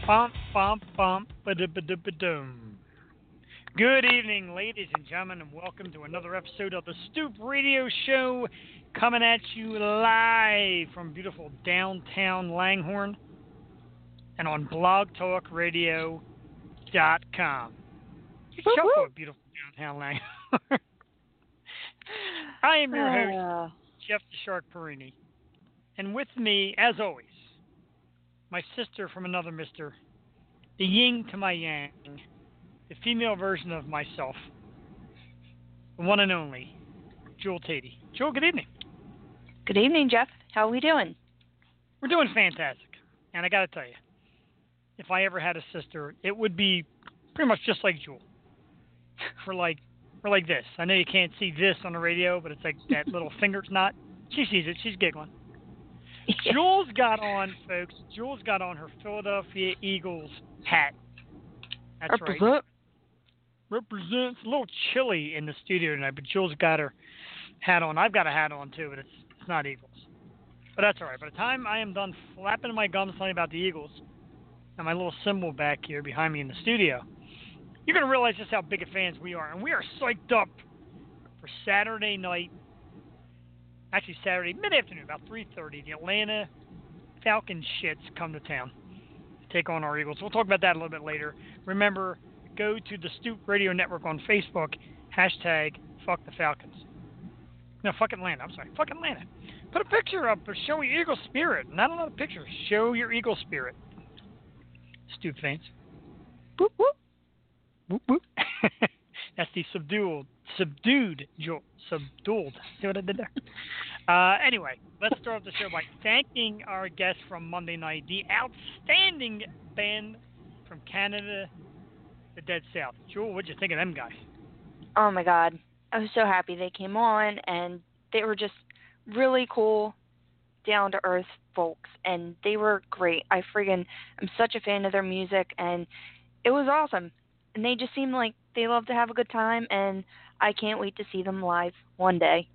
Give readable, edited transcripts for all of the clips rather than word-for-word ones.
Bump, bump, bump, ba-da-ba-da-ba-dum. Good evening, ladies and gentlemen, and welcome to another episode of the Stoop Radio Show, coming at you live from beautiful downtown Langhorne and on blogtalkradio.com. You Whoop, chuckle whoop. at beautiful downtown Langhorne. I am your host, Jeff the Shark Perini, and with me, as always, my sister from another mister, the yin to my yang, the female version of myself, the one and only, Jewel Tatey. Jewel, good evening. Good evening, Jeff. How are we doing? We're doing fantastic. And I got to tell you, if I ever had a sister, it would be pretty much just like Jewel. We're like this. I know you can't see this on the radio, but it's like that little finger's knot. She sees it. She's giggling. Jules got on, folks. Jules got on her Philadelphia Eagles hat. That's right. Represents. A little chilly in the studio tonight, but Jules got her hat on. I've got a hat on too, but it's not Eagles. But that's all right. By the time I am done flapping my gums telling about the Eagles and my little symbol back here behind me in the studio, you're going to realize just how big of fans we are. And we are psyched up for Saturday night. Actually, Saturday, mid-afternoon, about 3:30, the Atlanta Falcons shits come to town to take on our Eagles. We'll talk about that a little bit later. Remember, go to the Stoop Radio Network on Facebook, hashtag Fuck the Falcons. No, fuck Atlanta. I'm sorry, fuck Atlanta. Put a picture up or show your Eagle spirit. Not a lot of pictures. Show your Eagle spirit. Stoop fans. Whoop, whoop. Whoop, whoop. That's the subdued. See what I did there? Anyway, let's start off the show by thanking our guest from Monday night, the outstanding band from Canada, the Dead South. Jewel, what'd you think of them guys? Oh, my God. I was so happy they came on, and they were just really cool, down-to-earth folks, and they were great. I'm such a fan of their music, and it was awesome. And they just seem like they love to have a good time, and I can't wait to see them live one day.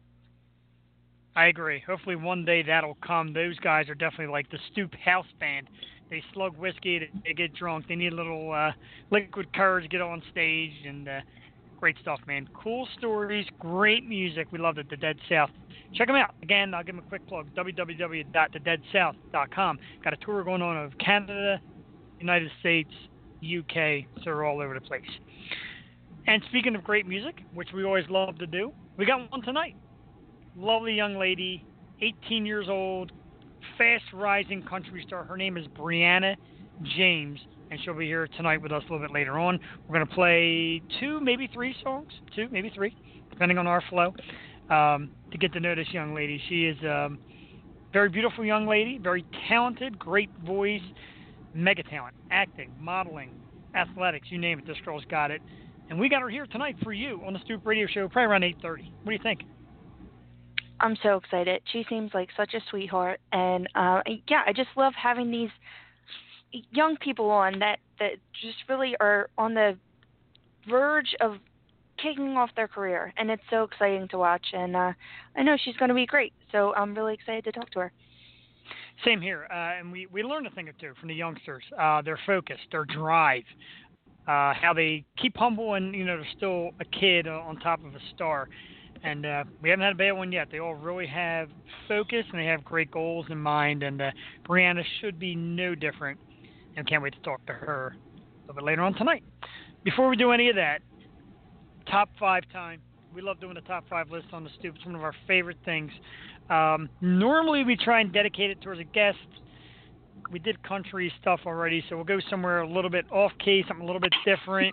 I agree. Hopefully one day that'll come. Those guys are definitely like the Stoop House Band. They slug whiskey, they get drunk, they need a little liquid courage to get on stage, and great stuff, man. Cool stories, great music. We love it, the Dead South. Check them out. Again, I'll give them a quick plug, www.thedeadsouth.com. Got a tour going on of Canada, United States, UK, so we're all over the place. And speaking of great music, which we always love to do, we got one tonight. Lovely young lady, 18 years old, fast-rising country star. Her name is Brianna James, and she'll be here tonight with us a little bit later on. We're going to play two, maybe three songs, depending on our flow, to get to know this young lady. She is a very beautiful young lady, very talented, great voice, mega talent, acting, modeling, athletics, you name it, this girl's got it. And we got her here tonight for you on the Stoop Radio Show, probably around 8:30. What do you think? I'm so excited. She seems like such a sweetheart, and I just love having these young people on that just really are on the verge of kicking off their career, and it's so exciting to watch, and I know she's going to be great, so I'm really excited to talk to her. Same here, and we learned a thing or two from the youngsters, their focus, their drive, how they keep humble and, they're still a kid on top of a star. And we haven't had a bad one yet. They all really have focus, and they have great goals in mind. And Brianna should be no different. And can't wait to talk to her a little bit later on tonight. Before we do any of that, top 5 time. We love doing the top 5 list on the Stoop. It's one of our favorite things. Normally we try and dedicate it towards a guest. We did country stuff already, so we'll go somewhere a little bit off-key, something a little bit different.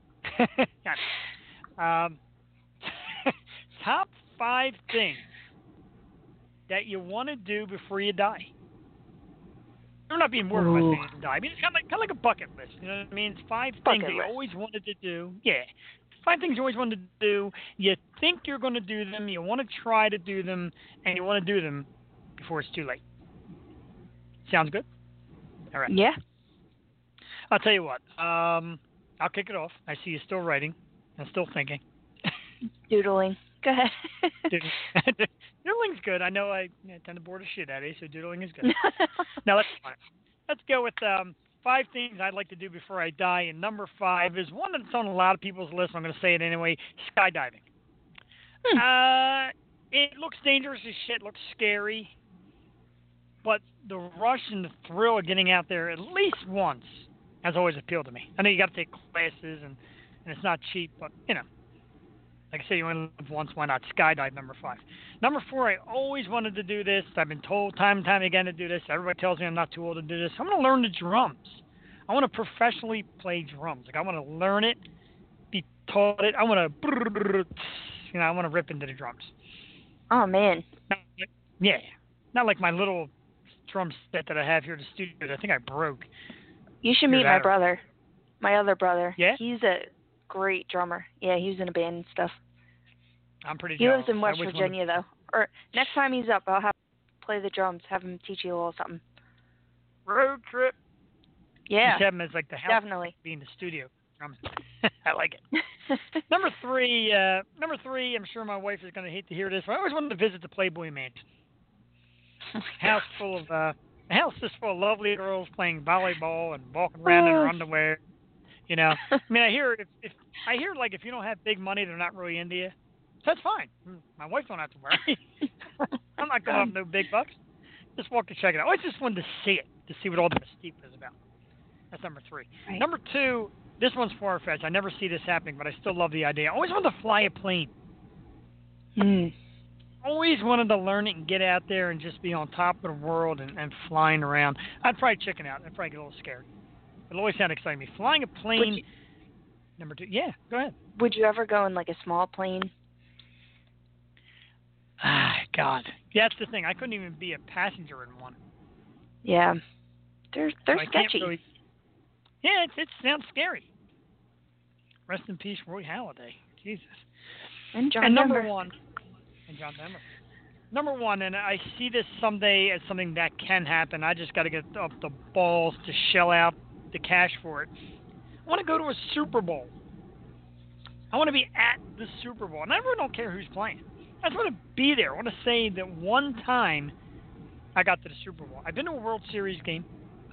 Top 5 things that you want to do before you die. You're not being morbid by saying you die. I mean, it's kind of like a bucket list. You know what I mean? It's 5 things that you always wanted to do. Yeah. 5 things you always wanted to do. You think you're going to do them. You want to try to do them. And you want to do them before it's too late. Sounds good? All right. Yeah. I'll tell you what. I'll kick it off. I see you still writing and still thinking. Doodling. Go ahead. Doodling's good. I know I tend to bore the shit out of you, so doodling is good. Now let's go with 5 things I'd like to do before I die, and number 5 is one that's on a lot of people's list. I'm going to say it anyway: skydiving. It looks dangerous as shit. Looks scary, but the rush and the thrill of getting out there at least once has always appealed to me. I know you got to take classes, and it's not cheap, but like I said, you only live once. Why not skydive? Number 5. Number 4, I always wanted to do this. I've been told time and time again to do this. Everybody tells me I'm not too old to do this. I'm going to learn the drums. I want to professionally play drums. Like, I want to learn it, be taught it. I want to, I want to rip into the drums. Oh man. Yeah, not like my little drum set that I have here in the studio that I think I broke. You should meet my brother, my other brother. Yeah? He's a great drummer. Yeah, he was in a band and stuff. I'm pretty He jealous. lives in West Virginia, though. Or next time he's up, I'll have to play the drums, have him teach you a little something. Road trip. Yeah. You have him as like the house. Definitely. Be in the studio. Drums. I like it. Number three, I'm sure my wife is going to hate to hear this, but I always wanted to visit the Playboy Mansion. House just full of lovely girls playing volleyball and walking around in their underwear. You know, I mean, I hear if you don't have big money, they're not really into you. That's fine. My wife don't have to worry. I'm not going off no big bucks. Just walk and check it out. I just wanted to see it, to see what all the mystique is about. That's number 3. Right. Number 2, this one's far-fetched. I never see this happening, but I still love the idea. I always wanted to fly a plane. Always wanted to learn it and get out there and just be on top of the world and flying around. I'd probably chicken out. I'd probably get a little scared. It'll always sound exciting to me. Flying a plane, number 2. Yeah, go ahead. Would you ever go in like a small plane? Ah, God. Yeah, that's the thing. I couldn't even be a passenger in one. Yeah. They're sketchy. Really... Yeah, it sounds scary. Rest in peace, Roy Halladay. Jesus. And John and Denver. number 1. And John Denver. Number 1, and I see this someday as something that can happen. I just got to get up the balls to shell out the cash for it. I want to go to a Super Bowl. I want to be at the Super Bowl. And I really don't care who's playing. I just want to be there. I want to say that one time I got to the Super Bowl. I've been to a World Series game.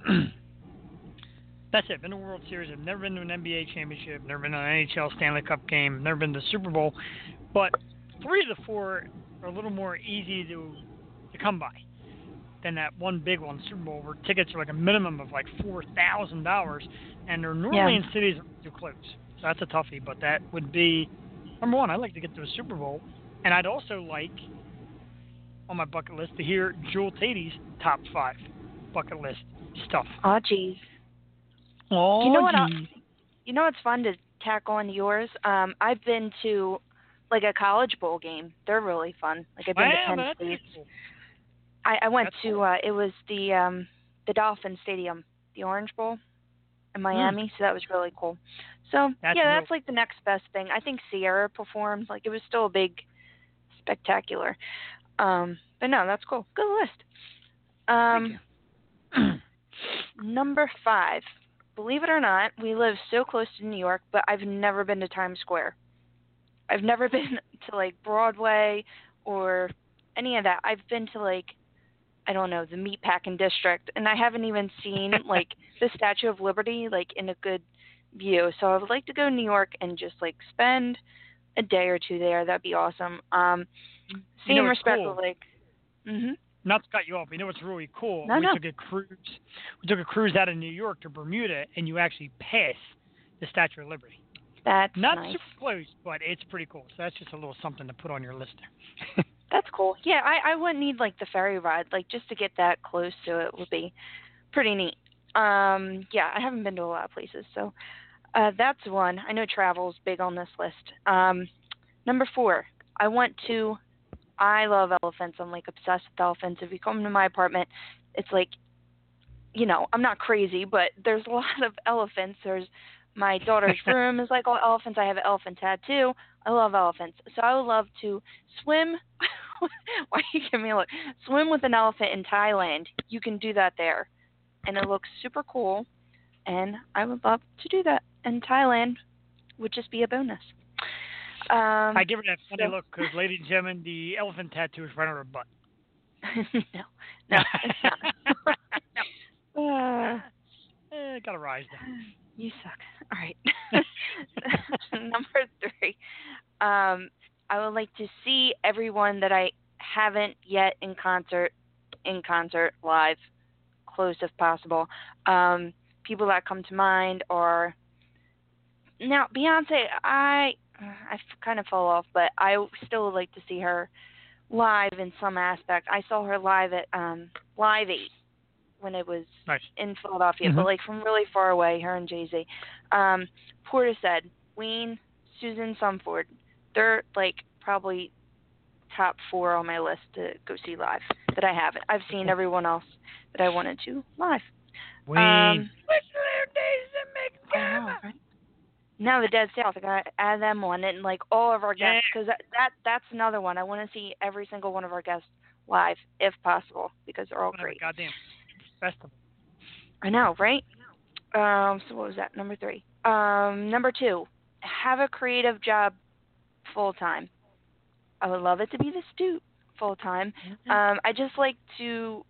That's it. I've been to a World Series. I've never been to an NBA championship. Never been to an NHL Stanley Cup game. Never been to the Super Bowl. But 3 of the 4 are a little more easy to come by than that one big one, Super Bowl, where tickets are like a minimum of like $4,000, and they're normally in cities too close. So that's a toughie. But that would be number 1. I'd like to get to a Super Bowl. And I'd also like, on my bucket list, to hear Jewel Tady's top 5 bucket list stuff. Oh, geez. Oh, you know what? geez. You know what's fun to tack on to yours? I've been to, like, a college bowl game. They're really fun. Like, I've been to Penn State. Cool. I went that's to, cool. it was the Dolphin Stadium, the Orange Bowl in Miami, so that was really cool. So, that's like the next best thing. I think Sierra performed. Like, it was still a big... spectacular. But no, that's cool. Good list. Number 5. Believe it or not, we live so close to New York, but I've never been to Times Square. I've never been to, like, Broadway or any of that. I've been to, like, I don't know, the Meatpacking District, and I haven't even seen, like, the Statue of Liberty, like, in a good view. So I would like to go to New York and just, like, spend a day or 2 there. That'd be awesome. Same respect cool. with, like, Not to cut you off, you know what's really cool? No. We took a cruise out of New York to Bermuda, and you actually pass the Statue of Liberty. That's not nice. super close, but it's pretty cool. So that's just a little something to put on your list there. That's cool. Yeah, I wouldn't need, like, the ferry ride. Like, just to get that close to it would be pretty neat. Yeah, I haven't been to a lot of places, so that's one. I know travel's big on this list. Number 4, I love elephants. I'm, like, obsessed with elephants. If you come to my apartment, it's like, you know, I'm not crazy, but there's a lot of elephants. There's my daughter's room is like all elephants. I have an elephant tattoo. I love elephants. So I would love to swim. Why are you giving me a look? Swim with an elephant in Thailand. You can do that there. And it looks super cool. And I would love to do that. And Thailand would just be a bonus. I give it that funny look because, ladies and gentlemen, the elephant tattoo is right on her butt. No, it's not. got a rise You suck. All right. Number 3. I would like to see everyone that I haven't yet in concert live, close if possible. People that come to mind are now Beyonce. I kind of fell off, but I still would like to see her live in some aspect. I saw her live at Live 8 when it was nice. in Philadelphia, but like from really far away, her and Jay-Z. Portishead, Ween, Susan Sumford. They're like probably top 4 on my list to go see live that I haven't. I've seen everyone else that I wanted to live. Ween. I know, right? Now the Dead South, I gotta add them on, and like all of our guests, because that's another one. I want to see every single one of our guests live, if possible, because they're all great. Goddamn festival. I know, right? So what was that? Number 3. Number 2, have a creative job full time. I would love it to be the Stoop full time. I just like to,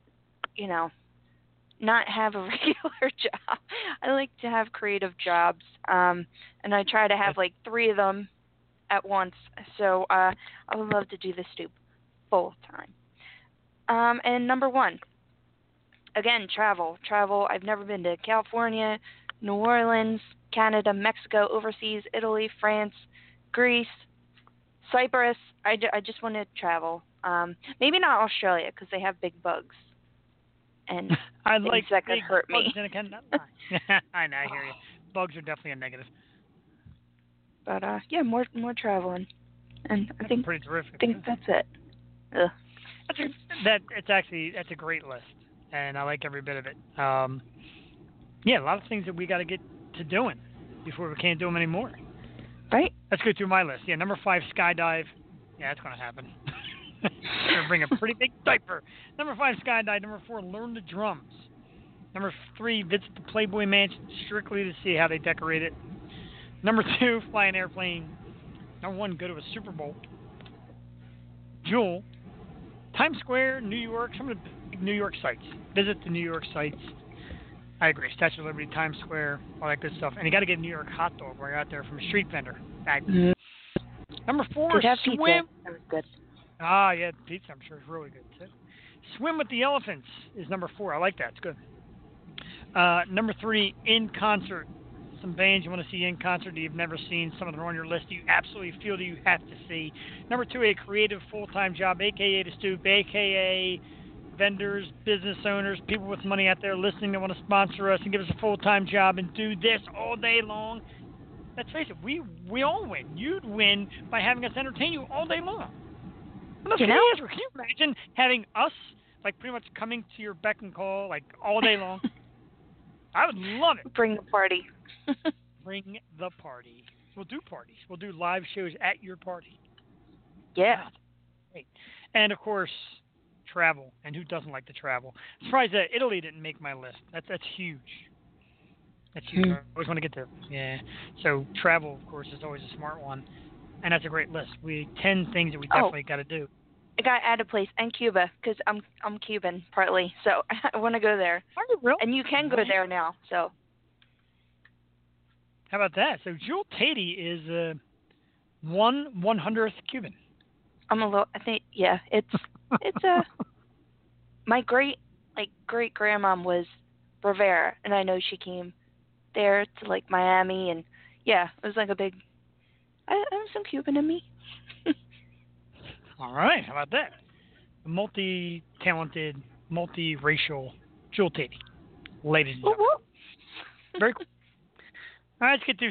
not have a regular job. I like to have creative jobs, and I try to have like 3 of them at once. So I would love to do the Stoop full time. And number 1, again, travel. I've never been to California, New Orleans, Canada, Mexico, overseas, Italy, France, Greece, Cyprus. I just want to travel. Maybe not Australia because they have big bugs. And I things like that could hurt me. I know, I hear you. Bugs are definitely a negative. But yeah, more traveling, and I think pretty terrific. I think that's it. Ugh. That's a great list, and I like every bit of it. Yeah, a lot of things that we got to get to doing before we can't do them anymore. Right. Let's go through my list. Yeah, number 5, skydive. Yeah, that's going to happen. Going to bring a pretty big diaper. Number 5, skydive. Number 4, learn the drums. Number 3, visit the Playboy Mansion strictly to see how they decorate it. Number 2, fly an airplane. Number 1, go to a Super Bowl. Jewel. Times Square, New York, some of the big New York sites. Visit the New York sites. I agree. Statue of Liberty, Times Square, all that good stuff. And you got to get a New York hot dog while you're out there from a street vendor. Number 4, swim. Pizza. That was good. Ah, yeah, pizza I'm sure is really good too. Swim with the Elephants is number 4. I like that. It's good. Number 3, in concert. Some bands you want to see in concert that you've never seen. Some of them are on your list that you absolutely feel that you have to see. Number 2, a creative full-time job, a.k.a. the Stoop, a.k.a. vendors, business owners, people with money out there listening that want to sponsor us and give us a full-time job and do this all day long. Let's face it, we all win. You'd win by having us entertain you all day long. Can you imagine having us, like, pretty much coming to your beck and call, like, all day long? I would love it. Bring the party. Bring the party. We'll do parties. We'll do live shows at your party. Yeah. Great. And, of course, travel. And who doesn't like to travel? I'm surprised that Italy didn't make my list. That's huge. That's huge. I always want to get there. Yeah. So travel, of course, is always a smart one. And that's a great list. 10 things that we definitely got to do. I got to add a place, and Cuba, because I'm Cuban partly, so I want to go there. Are you really? And you can go there now, so. How about that? So Jewel Tatey is 1/100th Cuban. I'm a little. I think it's my great grandmom was Rivera, and I know she came there to like Miami, and yeah, it was like a big. I have some Cuban in me. All right, how about that? Multi-talented, multi-racial Jewel Tatey, ladies and gentlemen. Very cool. All right, let's get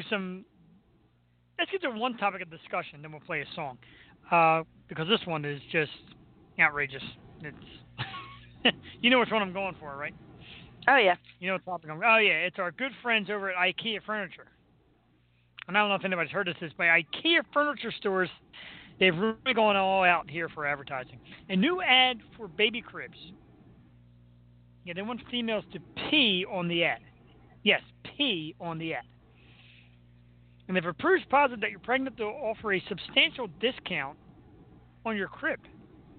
to one topic of discussion, then we'll play a song. Because this one is just outrageous. It's you know which one I'm going for, right? Oh, yeah. You know what topic oh, yeah, it's our good friends over at IKEA Furniture. And I don't know if anybody's heard of this, but IKEA Furniture stores, they've really gone all out here for advertising. A new ad for baby cribs. Yeah, they want females to pee on the ad. Yes, pee on the ad. And if it proves positive that you're pregnant, they'll offer a substantial discount on your crib.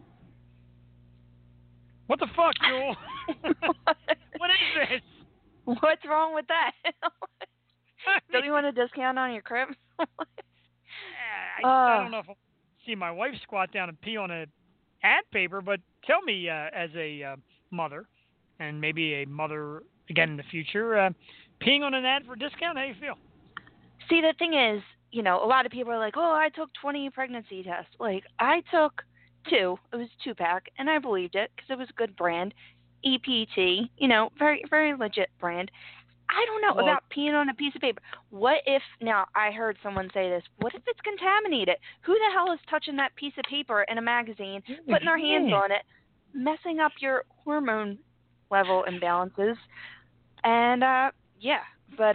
What the fuck, Joel? What is this? What's wrong with that? I Don't mean, you want a discount on your crib? I don't know if I'll see my wife squat down and pee on a ad paper, but tell me, as a mother, and maybe a mother again in the future, peeing on an ad for a discount, how do you feel? See, the thing is, a lot of people are like, "Oh, I took 20 pregnancy tests." Like, I took 2. It was 2-pack, and I believed it because it was a good brand. EPT, very, very legit brand. I don't know Well, about peeing on a piece of paper. What if, now I heard someone say this, what if it's contaminated? Who the hell is touching that piece of paper in a magazine, putting their hands on it, messing up your hormone level imbalances? And, yeah, but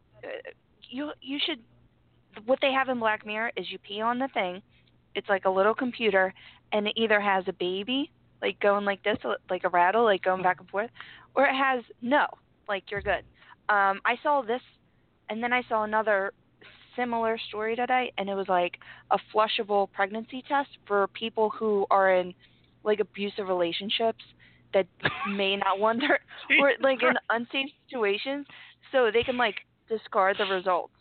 you should, what they have in Black Mirror is you pee on the thing. It's like a little computer, and it either has a baby, like going like this, like a rattle, like going back and forth, or it has no, like you're good. I saw this, and then I saw another similar story today, and it was like a flushable pregnancy test for people who are in like abusive relationships that may not want their, or like in unsafe situations, so they can like discard the results.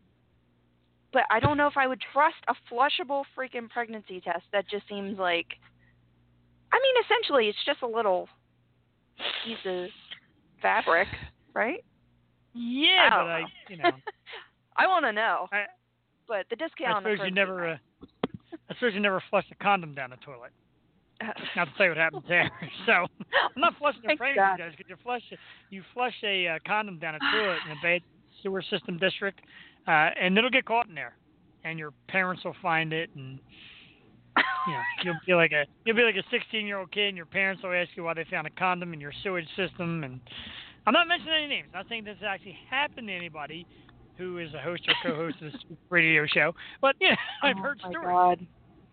But I don't know if I would trust a flushable freaking pregnancy test. That just seems like, I mean, essentially it's just a little piece of fabric, right? yeah, but I, I want to know. I, But the I discount. suppose you never, I suppose you never flushed a condom down the toilet. Not to tell you what happens there. So I'm not flushing a pregnancy test because you flush a condom down a toilet in a bad sewer system district, and it'll get caught in there, and your parents will find it, and you'll be like a 16-year-old kid, and your parents will ask you why they found a condom in your sewage system. And I'm not mentioning any names. I'm not saying this actually happened to anybody who is a host or co-host of this radio show, but I've heard stories. God.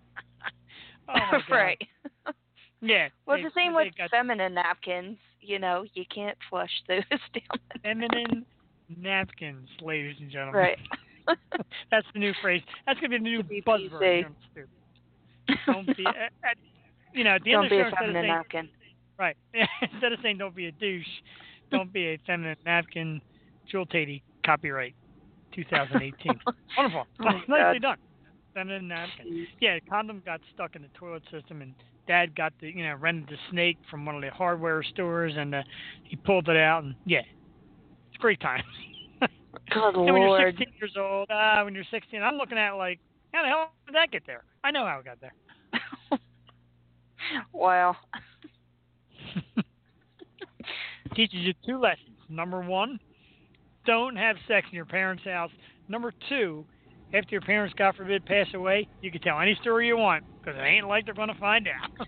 Oh my God. Right. Yeah. Well, it's the same with feminine napkins. You can't flush those down. Feminine napkins, ladies and gentlemen. Right. That's the new phrase. That's going to be the new buzzword. Don't be, at the end of the show, don't be a feminine napkin. Right. Instead of saying don't be a douche, don't be a feminine napkin. Jewel Tatey, copyright 2018. Wonderful. Nicely done. Feminine napkin. Yeah, the condom got stuck in the toilet system, and Dad got rented the snake from one of the hardware stores, and he pulled it out, and it's great times. Good and Lord. when you're 16 years old, when you're 16, I'm looking at it like, how the hell did that get there? I know how it got there. Wow. Teaches you 2 lessons. Number 1, don't have sex in your parents' house. Number 2, after your parents, God forbid, pass away, you can tell any story you want, because it ain't like they're going to find out.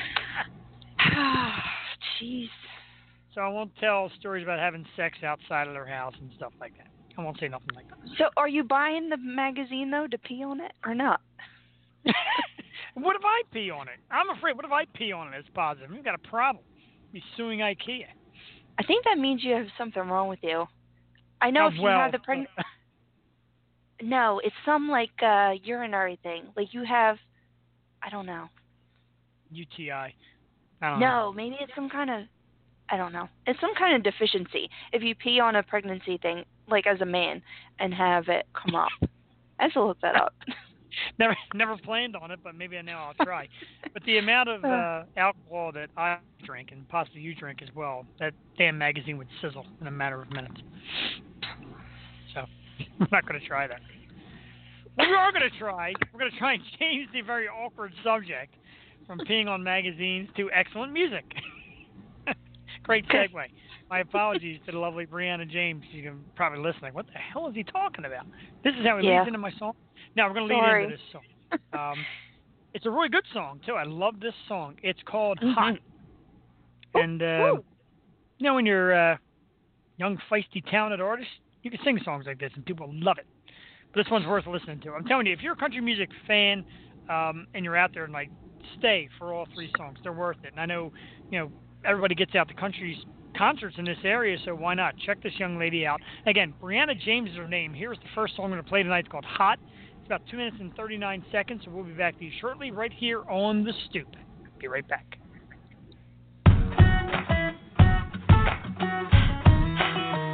Jeez. So I won't tell stories about having sex outside of their house and stuff like that. I won't say nothing like that. So are you buying the magazine, though, to pee on it or not? What if I pee on it? I'm afraid, what if I pee on it as positive? You've got a problem. Be suing IKEA. I think that means you have something wrong with you. I know if you have the pregnant... No, it's some, like, urinary thing. Like, you have... I don't know. UTI. I don't know. No, maybe it's some kind of... I don't know. It's some kind of deficiency if you pee on a pregnancy thing, like as a man, and have it come up. I have to look that up. Never planned on it, but maybe now I'll try. But the amount of alcohol that I drink, and possibly you drink as well, that damn magazine would sizzle in a matter of minutes. So I'm not going to try that. What we are going to try, we're going to try and change the very awkward subject from peeing on magazines to excellent music. Great segue. My apologies to the lovely Brianna James. You can probably listen like, what the hell is he talking about? This is how he leads into my song? Now we're going to lead into this song. It's a really good song, too. I love this song. It's called Hot. And, when you're a young, feisty, talented artist, you can sing songs like this, and people love it. But this one's worth listening to. I'm telling you, if you're a country music fan and you're out there and, stay for all 3 songs, they're worth it. And I know, everybody gets out to country concerts in this area, so why not? Check this young lady out. Again, Brianna James is her name. Here's the first song I'm going to play tonight. It's called Hot. It's about 2 minutes and 39 seconds, so we'll be back to you shortly right here on The Stoop. Be right back.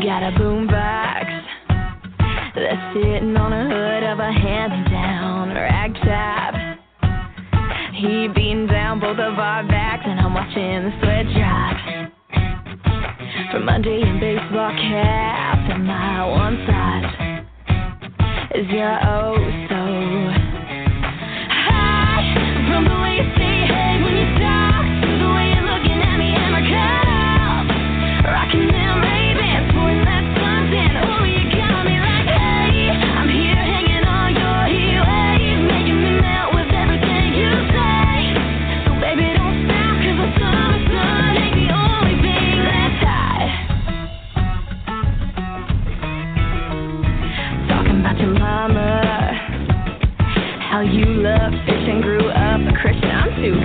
got a boombox that's sitting on a hood of a hand-me-down ragtop. He beating down both of our backs, and I'm watching the sweat drop from Monday in baseball caps. And my one thought is you're oh so high from the way you say hey when you talk, to the way you're looking at me and my cut off, rocking them Ray-Bans, pouring that something. Oh, you got me like hey, I'm here hanging on your heel wave, making me melt with everything you say. So baby don't stop, 'cause the summer sun ain't the only thing that's high. Talking about your mama, how you love fish and grew up a Christian. I'm too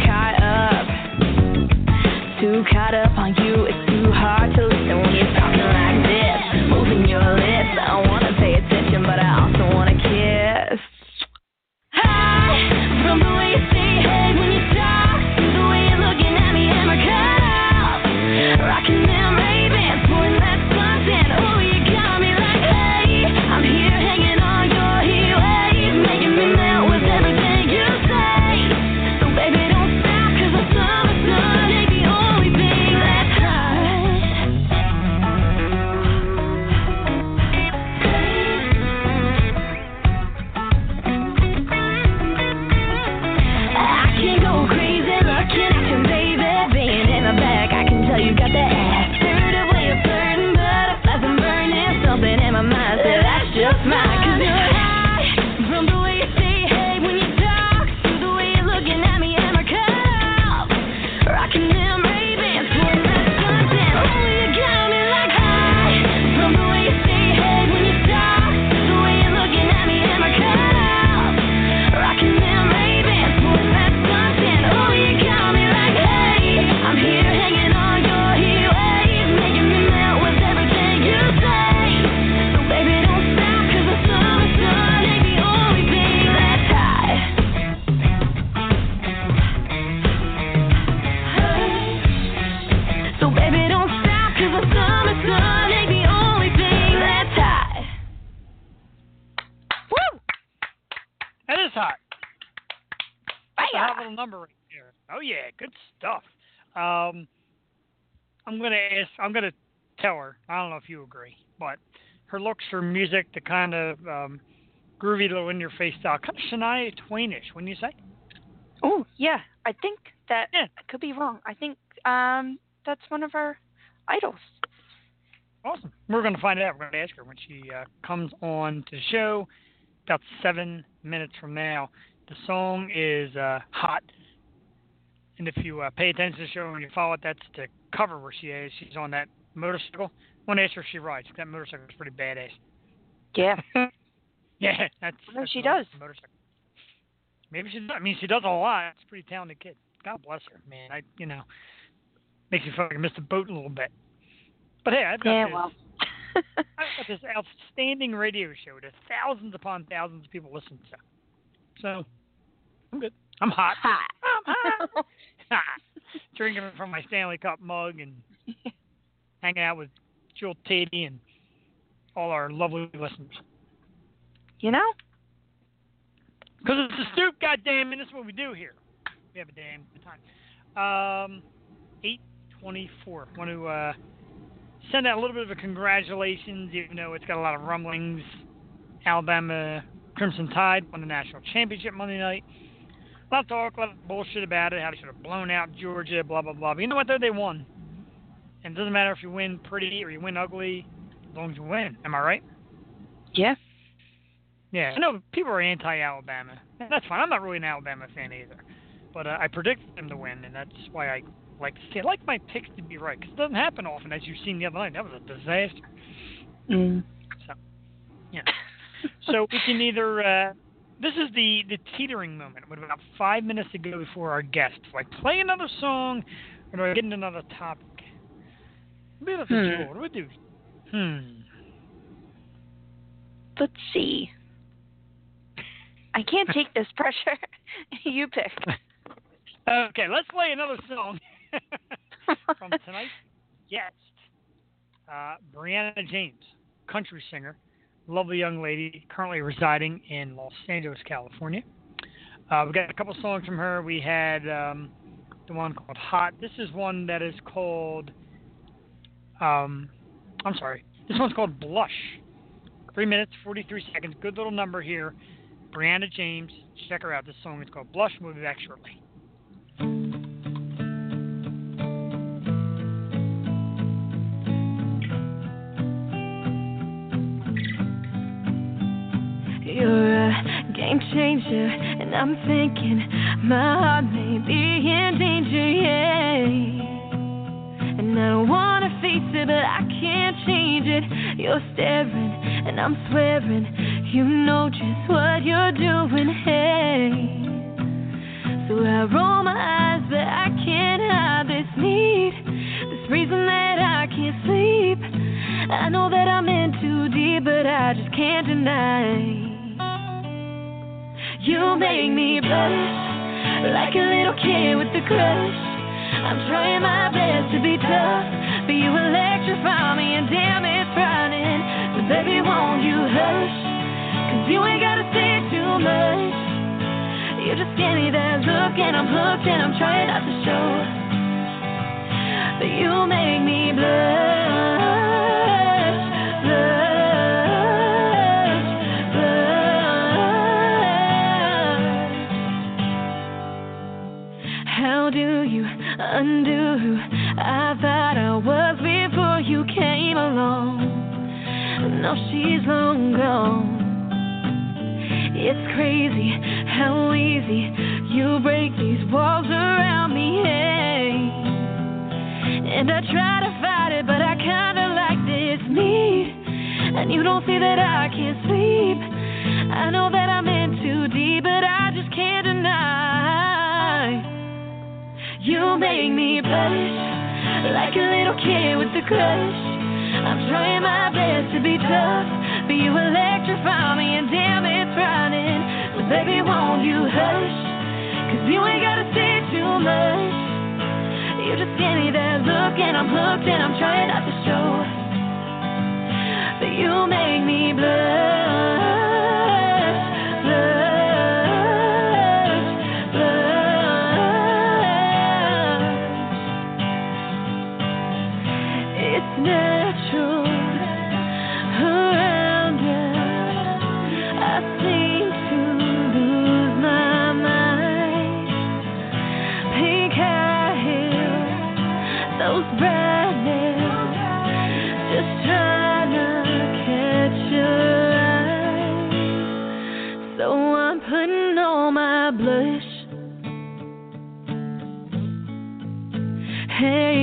caught up on you. It's too hard to listen when you're talking like this, moving your lips. I don't wanna pay attention, but I also wanna kiss. Hi, from the way you say hey when you talk, to the way you're looking at me and my cut off, rocking them Ray-Bans, pouring that something. Oh, you got me like hey, I'm here hanging on your heel wave, making me melt with everything you say. So baby don't stop, 'cause the summer sun ain't the only thing that's high. I can go crazy looking at you, baby, being in the back. I can tell you got that ass. Heard of way you're flirting, butterflies and burning. Something in my mind said that's just mine. 'Cause you're high from the way you say hey when you talk, to the way you're looking at me and my cut off, rocking them Ray-Bans, pouring that something. Oh, you got me like high from the way you say hey when you talk, to the way you're looking at me and my cut off, rocking them Ray-Bans, pouring that something. Oh, you got me like hey, I'm here hanging on your heel wave, making me melt with everything you say. So baby don't stop, 'cause the summer sun ain't the only thing that's high. So baby don't stop, 'cause the summer sun ain't the only thing that's high. Woo! That is hot. That's a hot Fire. little number right there. Oh yeah, good stuff. I'm gonna tell her. I don't know if you agree, but her looks, her music, the kind of groovy little in-your-face style, kind of Shania Twainish, wouldn't you say? Oh, yeah. I think that Yeah. I could be wrong. I think that's one of our idols. Awesome. We're going to find out. We're going to ask her when she comes on to the show about 7 minutes from now. The song is Hot. And if you pay attention to the show and you follow it, that's the cover where she is. She's on that motorcycle. I want to ask her if she rides. That motorcycle is pretty badass. Yeah. Yeah, that's she an does. awesome motorcycle. Maybe she does. I mean, she does a lot. She's a pretty talented kid. God bless her, man. Makes you feel like I missed the boat a little bit. But hey, I've got this outstanding radio show that thousands upon thousands of people listen to. So I'm good. I'm hot. I'm hot. Drinking from my Stanley Cup mug and hanging out with Jewel Tatey and all our lovely listeners. You know? Because it's the Stoop, goddammit. This is what we do here. We have a damn good time. 8:24. Want to send out a little bit of a congratulations, even though it's got a lot of rumblings. Alabama Crimson Tide won the national championship Monday night. A lot of talk, a lot of bullshit about it, how they should have blown out Georgia, blah, blah, blah. But you know what, though? They won. And it doesn't matter if you win pretty or you win ugly, as long as you win. Am I right? Yeah. Yeah, I know people are anti-Alabama. That's fine. I'm not really an Alabama fan either. But I predicted them to win, and that's why I like to see. I like my picks to be right, because it doesn't happen often, as you've seen the other night. That was a disaster. So, yeah. So we can either, this is the teetering moment, with about 5 minutes to go before our guest. Do I play another song, or do I get into another topic? Maybe that's a Jewel. What do we do? Let's see. I can't take this pressure. You pick. Okay, let's play another song from tonight's guest. Brianna James, country singer, lovely young lady, currently residing in Los Angeles, California. We got a couple songs from her. We had the one called Hot. This is one that is called, this one's called Blush. 3 minutes, 43 seconds. Good little number here. Brianna James. Check her out. This song is called Blush. We'll be back shortly. You're a game changer, and I'm thinking my heart may be in danger, yeah. And I don't wanna face it, but I can't change it. You're staring, and I'm swearing, you know just what you're doing, hey. So I roll my eyes, but I can't hide this need, this reason that I can't sleep. I know that I'm in too deep, but I just can't deny. You make me blush, like a little kid with a crush. I'm trying my best to be tough, but you electrify me, and damn, it's frightening. But baby, won't you hush? 'Cause you ain't gotta say too much. You just give me that look, and I'm hooked, and I'm trying not to show. But you make me blush, blush. How do you undo who I thought I was before you came along? Now she's long gone. It's crazy how easy you break these walls around me, hey. And I try to fight it, but I kinda like this need. And you don't see that I can't sleep. I know that I'm in too deep, but I just can't deny. You make me blush, like a little kid with a crush. I'm trying my best to be tough, but you electrify me, and damn, it's frightening. But baby, won't you hush? 'Cause you ain't gotta say too much. You just give me that look, and I'm hooked, and I'm trying not to show. But you make me blush, blush. Natural around us, I seem to lose my mind. Pink high heels, those bright nails, just trying to catch your eye. So I'm putting on my blush. Hey,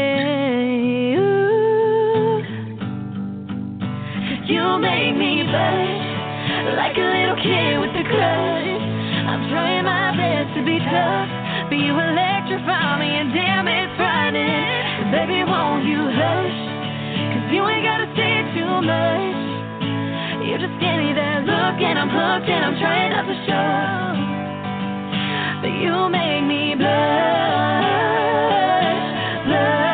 you make me blush, like a little kid with a crush. I'm trying my best to be tough, but you electrify me, and damn, it's frightening. Baby, won't you hush? 'Cause you ain't gotta say too much. You just give me that look, and I'm hooked, and I'm trying not to show. But you make me blush, blush.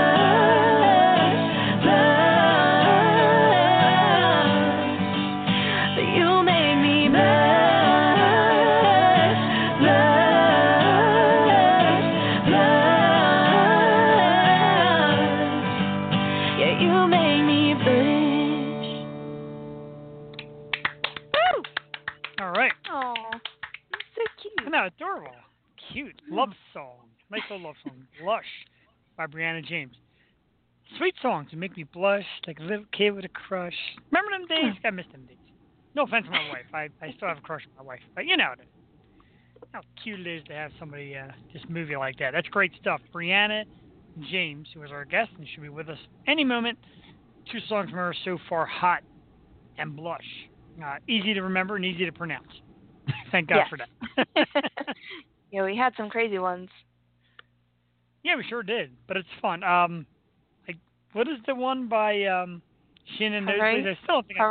Adorable, cute, love song, nice little love song, Blush by Brianna James. Sweet songs that make me blush like a little kid with a crush. Remember them days? I miss them days. No offense to my wife, I still have a crush on my wife, but you know it. How cute it is to have somebody just move you like that. That's great stuff. Brianna James, who is our guest and should be with us any moment. 2 songs from her so far, Hot and Blush. Easy to remember and easy to pronounce. Thank God for that. Yeah, we had some crazy ones. Yeah, we sure did, but it's fun. What is the one by Shannon Nosey? I still don't think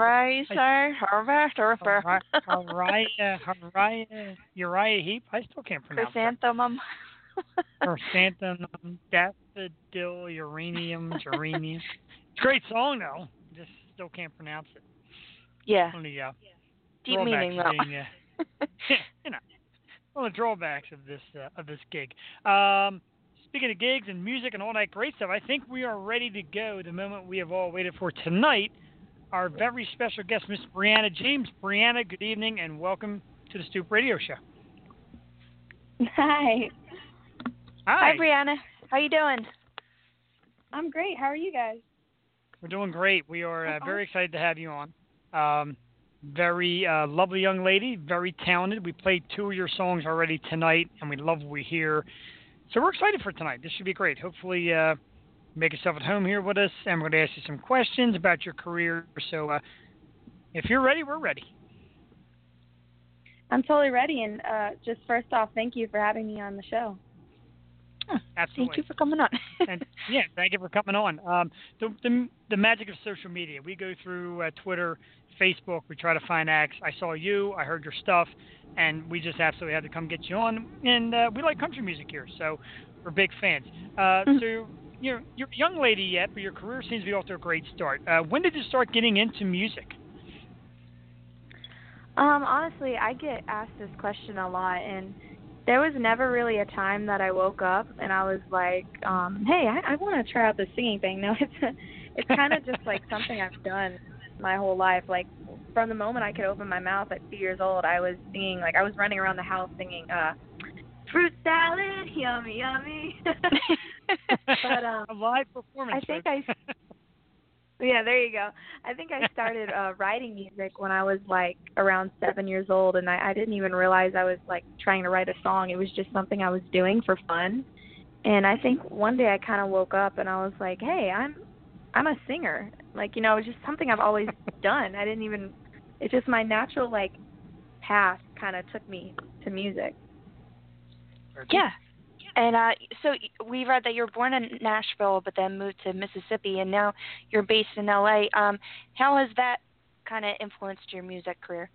Uriah Heep. I still can't pronounce Chrysanthemum. Chrysanthemum Death. Daffodil, uranium, geranium. It's a great song, though. Just still can't pronounce it. Yeah. One of the Deep drawbacks meaning, of though. being, you know, one of the drawbacks of this gig. Speaking of gigs and music and all that great stuff, I think we are ready to go. The moment we have all waited for tonight. Our very special guest, Miss Brianna James. Brianna, good evening and welcome to the Stoop Radio Show. Hi. Hi. Hi, Brianna. How you doing? I'm great. How are you guys? We're doing great. We are very excited to have you on. Very lovely young lady, very talented. We played 2 of your songs already tonight, and we love what we hear. So we're excited for tonight. This should be great. Hopefully, make yourself at home here with us, and we're going to ask you some questions about your career. So if you're ready, we're ready. I'm totally ready. And just first off, thank you for having me on the show. Absolutely. Thank you for coming on. And yeah, thank you for coming on. The magic of social media. We go through Twitter, Facebook. We try to find acts. I saw you. I heard your stuff, and we just absolutely had to come get you on. And we like country music here, so we're big fans. So you're a young lady yet, but your career seems to be off to a great start. When did you start getting into music? Honestly, I get asked this question a lot, and there was never really a time that I woke up and I was like, hey, I want to try out the singing thing. No, it's kind of just like something I've done my whole life. Like from the moment I could open my mouth at 2 years old, I was singing, like I was running around the house singing, fruit salad, yummy, yummy. But a live performance. Yeah, there you go. I think I started writing music when I was like around 7 years old, and I didn't even realize I was like trying to write a song. It was just something I was doing for fun. And I think one day I kind of woke up and I was like, hey, I'm a singer. Like, it was just something I've always done. It's just my natural like path kind of took me to music. Yeah. And so we read that you were born in Nashville, but then moved to Mississippi, and now you're based in LA. How has that kind of influenced your music career?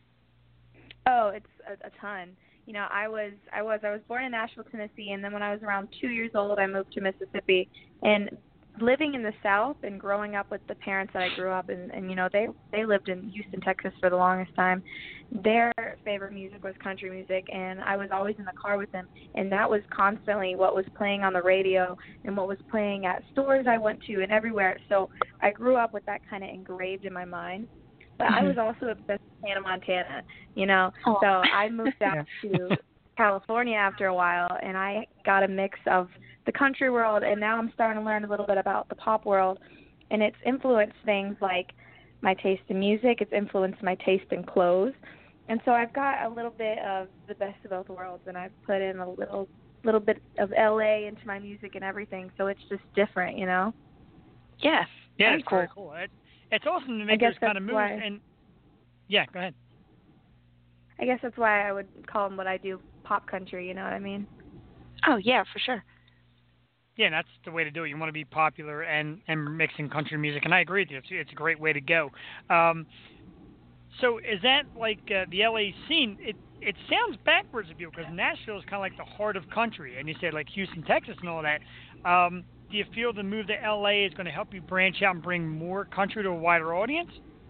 Oh, it's a ton. I was born in Nashville, Tennessee, and then when I was around 2 years old, I moved to Mississippi. And living in the South and growing up with the parents that I grew up in, and they lived in Houston, Texas for the longest time. Their favorite music was country music, and I was always in the car with them, and that was constantly what was playing on the radio and what was playing at stores I went to and everywhere. So I grew up with that kind of engraved in my mind. But I was also obsessed with Hannah Montana, So I moved out to California after a while, and I got a mix of the country world, and now I'm starting to learn a little bit about the pop world, and it's influenced things like my taste in music. It's influenced my taste in clothes, and so I've got a little bit of the best of both worlds, and I've put in a little bit of LA into my music and everything, so it's just different, Yeah. Yeah, very it's cool. very cool. It's awesome to make those kind of moves. And yeah, go ahead. I guess that's why I would call them what I do, pop country. You know what I mean? Oh yeah, for sure. Yeah, that's the way to do it. You want to be popular and mixing country music, and I agree with you. It's a great way to go. So is that like the LA scene? It sounds backwards of you because Nashville is kind of like the heart of country, and you said like Houston, Texas, and all that. Do you feel the move to LA is going to help you branch out and bring more country to a wider audience?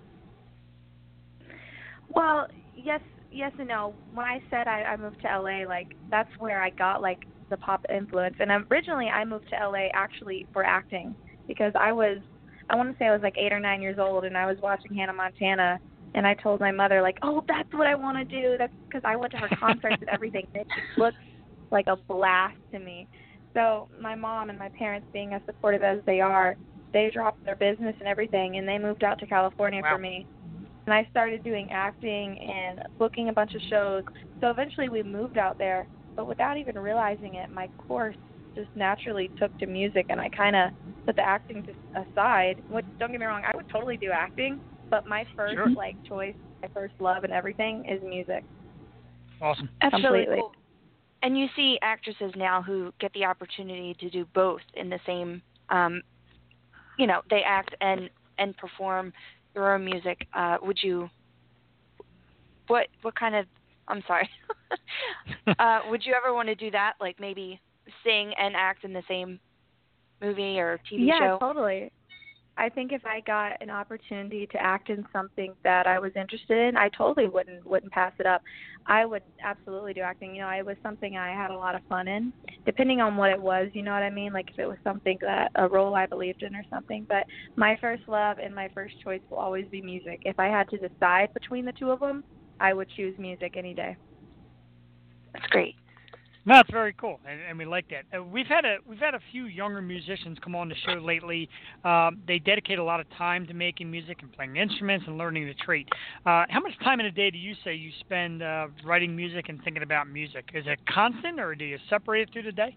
Well, yes and no. When I said I moved to LA, like that's where I got like the pop influence. And originally I moved to LA actually for acting because I want to say I was like 8 or 9 years old, and I was watching Hannah Montana, and I told my mother like, oh, that's what I want to do. That's because I went to her concerts and everything. And it just looked like a blast to me. So my mom and my parents, being as supportive as they are, they dropped their business and everything, and they moved out to California for me. And I started doing acting and booking a bunch of shows. So eventually we moved out there, but without even realizing it, my course just naturally took to music, and I kind of put the acting aside. Which, don't get me wrong, I would totally do acting, but my first choice, my first love and everything is music. Awesome. Absolutely. Cool. And you see actresses now who get the opportunity to do both in the same, they act and perform their own music. What kind of, I'm sorry, would you ever want to do that? Like maybe sing and act in the same movie or TV Yeah, show? totally. I think if I got an opportunity to act in something that I was interested in, I totally wouldn't pass it up. I would absolutely do acting. It was something I had a lot of fun in, depending on what it was. You know what I mean? Like if it was something that a role I believed in or something. But my first love and my first choice will always be music. If I had to decide between the two of them, I would choose music any day. That's great. No, it's very cool, and we like that. We've had a few younger musicians come on the show lately. They dedicate a lot of time to making music and playing instruments and learning the trade. How much time in a day do you say you spend writing music and thinking about music? Is it constant, or do you separate it through the day?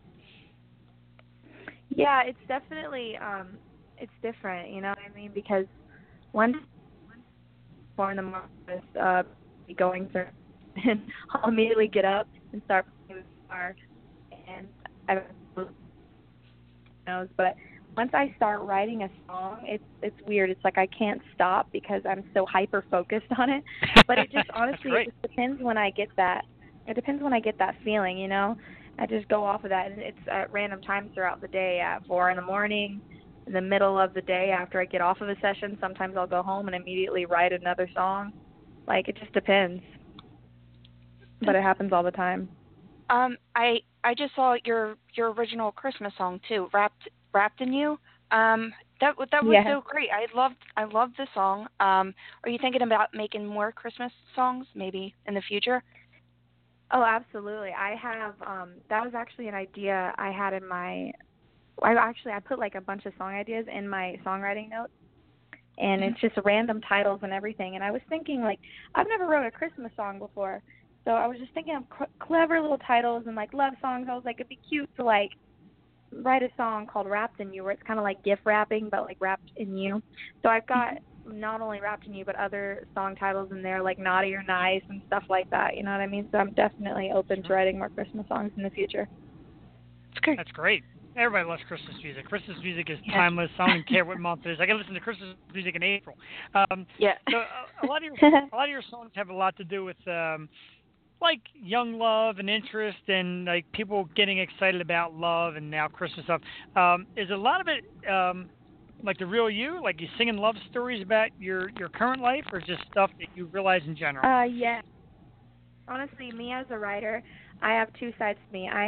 Yeah, it's definitely it's different. You know what I mean? Because one 4 in the morning is going through, and I'll immediately get up and start playing the guitar, and I don't know, but once I start writing a song, it's weird. It's like I can't stop because I'm so hyper focused on it. But it just honestly it just depends when I get that. It depends when I get that feeling. I just go off of that, and it's at random times throughout the day. At 4 in the morning, in the middle of the day after I get off of a session. Sometimes I'll go home and immediately write another song. Like it just depends. But it happens all the time. I just saw your original Christmas song too, wrapped in you. That was so great. I loved the song. Are you thinking about making more Christmas songs maybe in the future? Oh, absolutely. I have that was actually an idea I had in my I put like a bunch of song ideas in my songwriting notes. And it's just random titles and everything. And I was thinking, like, I've never wrote a Christmas song before. So I was just thinking of clever little titles and, like, love songs. I was like, it'd be cute to, like, write a song called Wrapped in You, where it's kind of like gift wrapping, but, like, wrapped in you. So I've got not only Wrapped in You, but other song titles in there, like Naughty or Nice and stuff like that. You know what I mean? So I'm definitely open to writing more Christmas songs in the future. That's great. Everybody loves Christmas music. Christmas music is timeless. I don't even care what month it is. I can listen to Christmas music in April. Yeah. So a lot of your songs have a lot to do with like young love and interest and like people getting excited about love and now Christmas stuff. Is a lot of it like the real you? Like you singing love stories about your current life, or just stuff that you realize in general? Yeah. Honestly, me as a writer, I have two sides to me.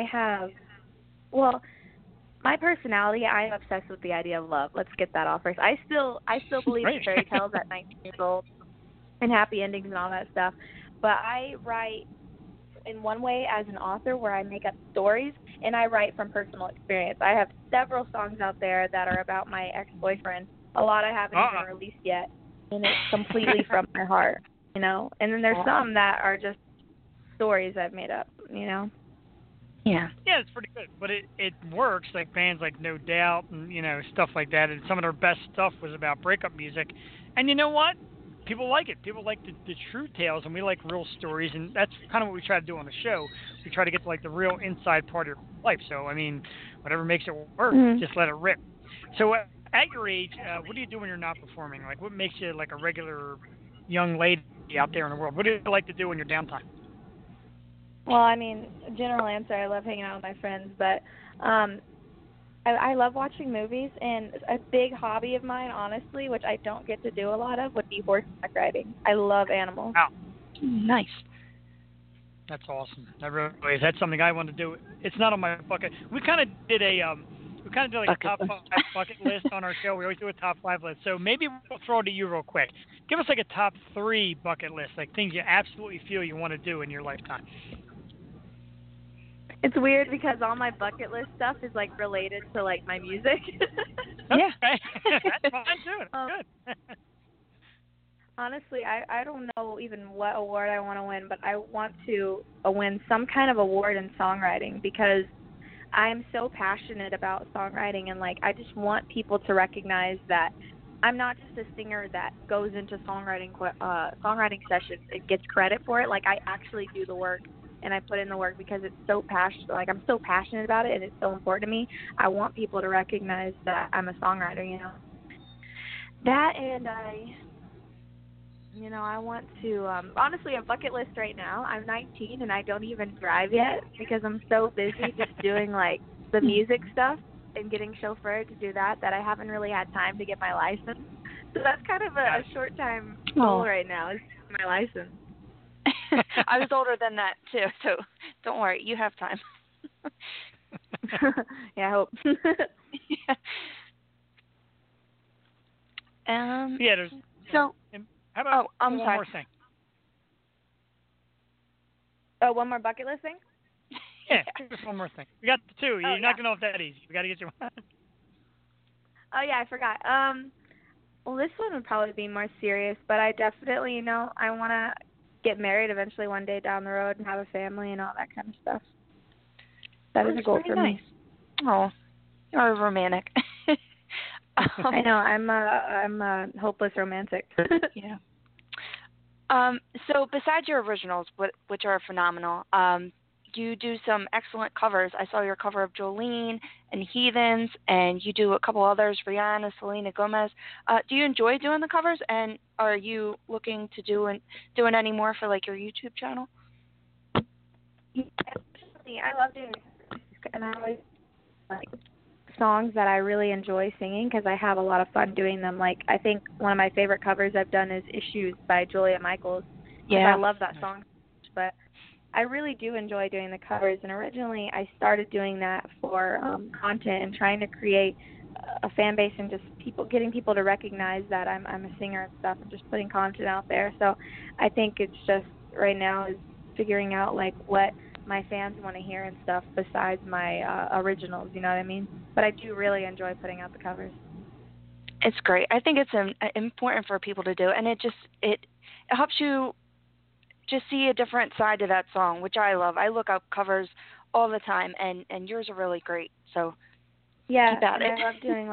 My personality, I am obsessed with the idea of love. Let's get that off first. I still believe in fairy tales at 19 years old and happy endings and all that stuff. But I write in one way as an author where I make up stories, and I write from personal experience. I have several songs out there that are about my ex-boyfriend. A lot I haven't even released yet, and it's completely from my heart, And then there's some that are just stories I've made up, Yeah. Yeah, it's pretty good, but it works. Like bands like No Doubt and stuff like that. And some of their best stuff was about breakup music. And you know what? People like it. People like the true tales, and we like real stories. And that's kind of what we try to do on the show. We try to get to like the real inside part of your life. So I mean, whatever makes it work, just let it rip. So at your age, what do you do when you're not performing? Like, what makes you like a regular young lady out there in the world? What do you like to do in your downtime? Well, I mean, general answer, I love hanging out with my friends, but I love watching movies, and a big hobby of mine, honestly, which I don't get to do a lot of, would be horseback riding. I love animals. Wow. Nice. That's awesome. That really is. That's something I want to do. It's not on my bucket. We kind of did a like a top 5 bucket list on our show. We always do a top 5 list. So maybe we'll throw it to you real quick. Give us like a top 3 bucket list, like things you absolutely feel you want to do in your lifetime. It's weird because all my bucket list stuff is like related to like my music. Yeah. That's fine too. Good. Honestly, I don't know even what award I want to win, but I want to win some kind of award in songwriting because I'm so passionate about songwriting, and like I just want people to recognize that I'm not just a singer that goes into songwriting sessions and gets credit for it. Like I actually do the work. And I put in the work because it's so passionate. Like I'm so passionate about it, and it's so important to me. I want people to recognize that I'm a songwriter. That, and I want to. Honestly, a bucket list right now. I'm 19 and I don't even drive yet because I'm so busy just doing like the music stuff. and getting chauffeured to do that I haven't really had time to get my license. So that's kind of a short time goal right now is my license. I was older than that too, so don't worry, you have time. Yeah, I hope. Yeah. There's. So. How about I'm one sorry. more thing? Oh, one more bucket list thing? Yeah, just one more thing. We got the two. You're not gonna know if that easy. We got to get you one. Oh yeah, I forgot. Well, this one would probably be more serious, but I definitely, I want to get married eventually one day down the road and have a family and all that kind of stuff. That is a goal for me. Oh, you're romantic. I know. I'm a hopeless romantic. Yeah. So besides your originals, which are phenomenal, you do some excellent covers. I saw your cover of Jolene and Heathens, and you do a couple others, Rihanna, Selena Gomez. Do you enjoy doing the covers, and are you looking to doing any more for like your YouTube channel? Yeah, I love doing it, and I always like songs that I really enjoy singing because I have a lot of fun doing them. Like I think one of my favorite covers I've done is "Issues" by Julia Michaels. Yeah, I love that song, but I really do enjoy doing the covers. And originally, I started doing that for content and trying to create a fan base and just getting people to recognize that I'm a singer and stuff, and just putting content out there. So I think it's just right now is figuring out like what my fans want to hear and stuff besides my originals, you know what I mean? But I do really enjoy putting out the covers. It's great. I think it's important for people to do, and it helps you just see a different side to that song, which I love. I look up covers all the time, and yours are really great. So yeah, keep at it. I love doing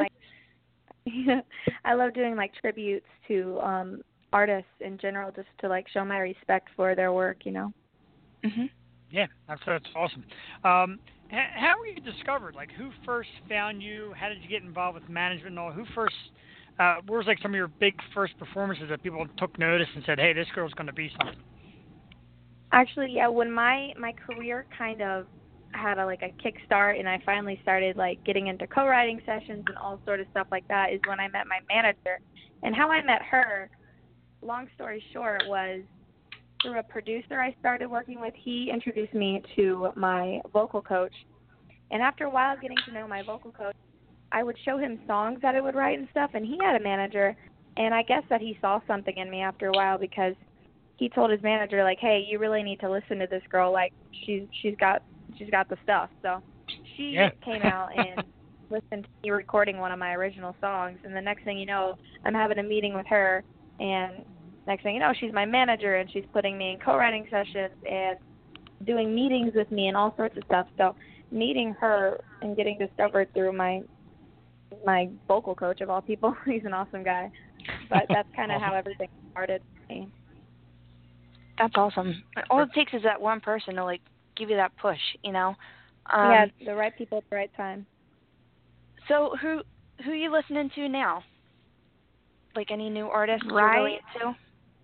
I love doing like tributes to artists in general, just to like show my respect for their work, you know. Mhm. Yeah, that's awesome. How were you discovered? Like, who first found you? How did you get involved with management and all? Who first? What was like some of your big first performances that people took notice and said, "Hey, this girl's going to be something"? Actually, yeah, when my career kind of had a kickstart and I finally started like getting into co-writing sessions and all sort of stuff like that is when I met my manager. And how I met her, long story short, was through a producer I started working with. He introduced me to my vocal coach. And after a while getting to know my vocal coach, I would show him songs that I would write and stuff, and he had a manager. And I guess that he saw something in me after a while because he told his manager, like, hey, you really need to listen to this girl. Like, she's got the stuff. So she came out and listened to me recording one of my original songs. And the next thing you know, I'm having a meeting with her, and next thing you know, she's my manager, and she's putting me in co-writing sessions and doing meetings with me and all sorts of stuff. So meeting her and getting discovered through my vocal coach of all people, he's an awesome guy. But that's kind of how everything started for me. That's awesome. All it takes is that one person to like give you that push, you know. Yeah, the right people at the right time. So who are you listening to now? Like any new artists you're really into?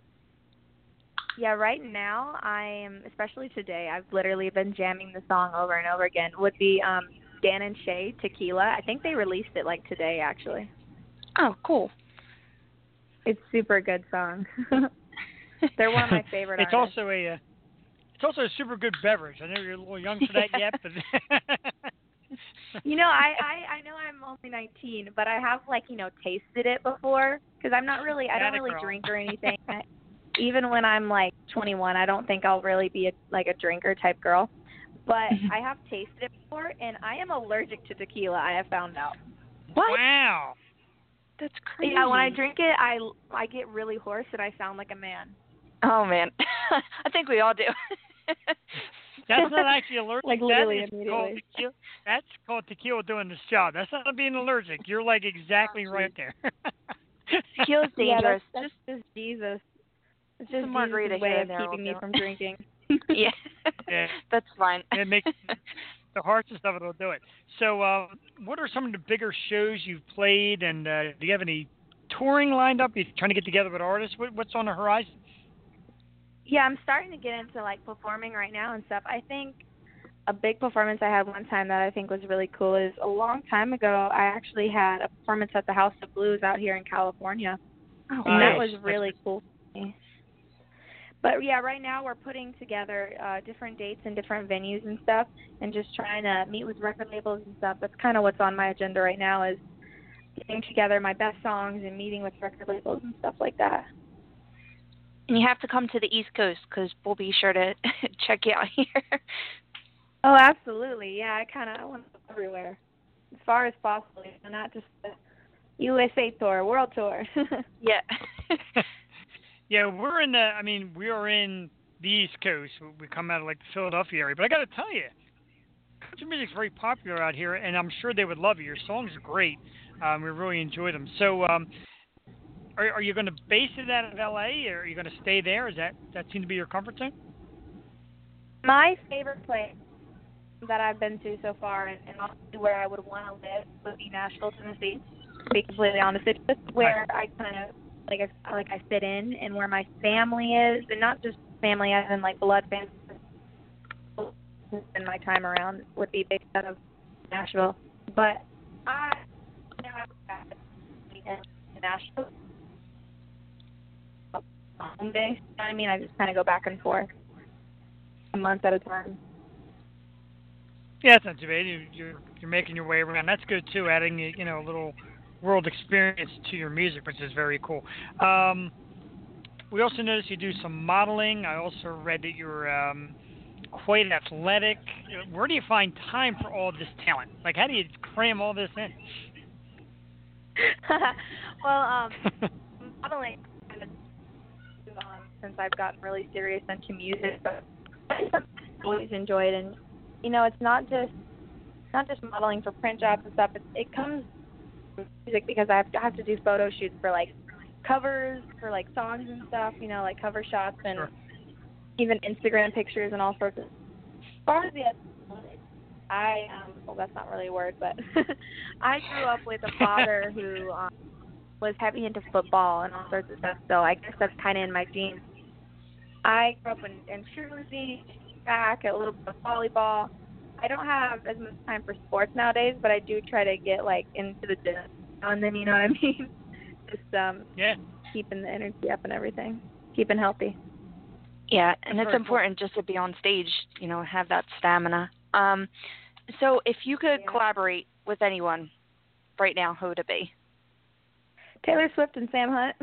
Yeah, right now especially today, I've literally been jamming the song over and over again. Would be Dan and Shay, Tequila. I think they released it like today, actually. Oh, cool. It's a super good song. They're one of my favorite artists. It's also a super good beverage. I know you're a little young for that yet, but you know, I know I'm only 19, but I have tasted it before because I don't really drink or anything. Even when I'm like 21, I don't think I'll really be a drinker type girl. But I have tasted it before, and I am allergic to tequila. I have found out. What? Wow. That's crazy. Yeah, when I drink it, I get really hoarse and I sound like a man. Oh man, I think we all do. That's not actually allergic. Like literally immediately. That's called tequila doing this job. That's not being allergic. You're like exactly right there. Tequila's dangerous. Yeah, that's just Jesus. It's just margarita Jesus' way of keeping me from drinking. Yeah, that's fine. It makes the harshest of it will do it. So, what are some of the bigger shows you've played, and do you have any touring lined up? Are you trying to get together with artists? What's on the horizon? Yeah, I'm starting to get into performing right now and stuff. I think a big performance I had one time that I think was really cool is a long time ago I actually had a performance at the House of Blues out here in California. Oh, And that nice. was really cool for me. But yeah, right now we're putting together different dates and different venues and stuff, and just trying to meet with record labels and stuff. That's kind of what's on my agenda right now, is getting together my best songs and meeting with record labels and stuff like that. And you have to come to the East Coast because we'll be sure to check you out here. Oh, absolutely. Yeah, I want to go everywhere as far as possible, not just the USA tour, world tour. Yeah. Yeah, we are in the East Coast. We come out of like the Philadelphia area. But I got to tell you, country music's very popular out here, and I'm sure they would love it. Your songs are great. We really enjoy them. So, are you going to base it out of LA, or are you going to stay there? Is that seem to be your comfort zone? My favorite place that I've been to so far, and honestly where I would want to live, would be Nashville, Tennessee. To be completely honest, it's just where I kind of I fit in, and where my family is, and not just family as in like blood family. And my time around would be based out of Nashville, but I in Nashville home base. I mean, I just kind of go back and forth a month at a time. Yeah, it's not too bad. You're making your way around. That's good too. Adding a little world experience to your music, which is very cool. We also noticed you do some modeling. I also read that you're quite athletic. Where do you find time for all this talent? Like, how do you cram all this in? Well, modeling since I've gotten really serious into music, but I've always enjoyed, and it's not just modeling for print jobs and stuff. It comes from music because I have to do photo shoots for like covers for like songs and stuff, like cover shots and Sure. even Instagram pictures and all sorts of. As far as well, that's not really a word, but I grew up with a father who was heavy into football and all sorts of stuff, so I guess that's kind of in my genes. I grew up in cheerleading, track, a little bit of volleyball. I don't have as much time for sports nowadays, but I do try to get like into the gym now and then, you know what I mean? Just Yeah. keeping the energy up and everything, keeping healthy. Yeah, and That's it's very important just to be on stage, have that stamina. So if you could collaborate with anyone right now, who would it be? Taylor Swift and Sam Hunt.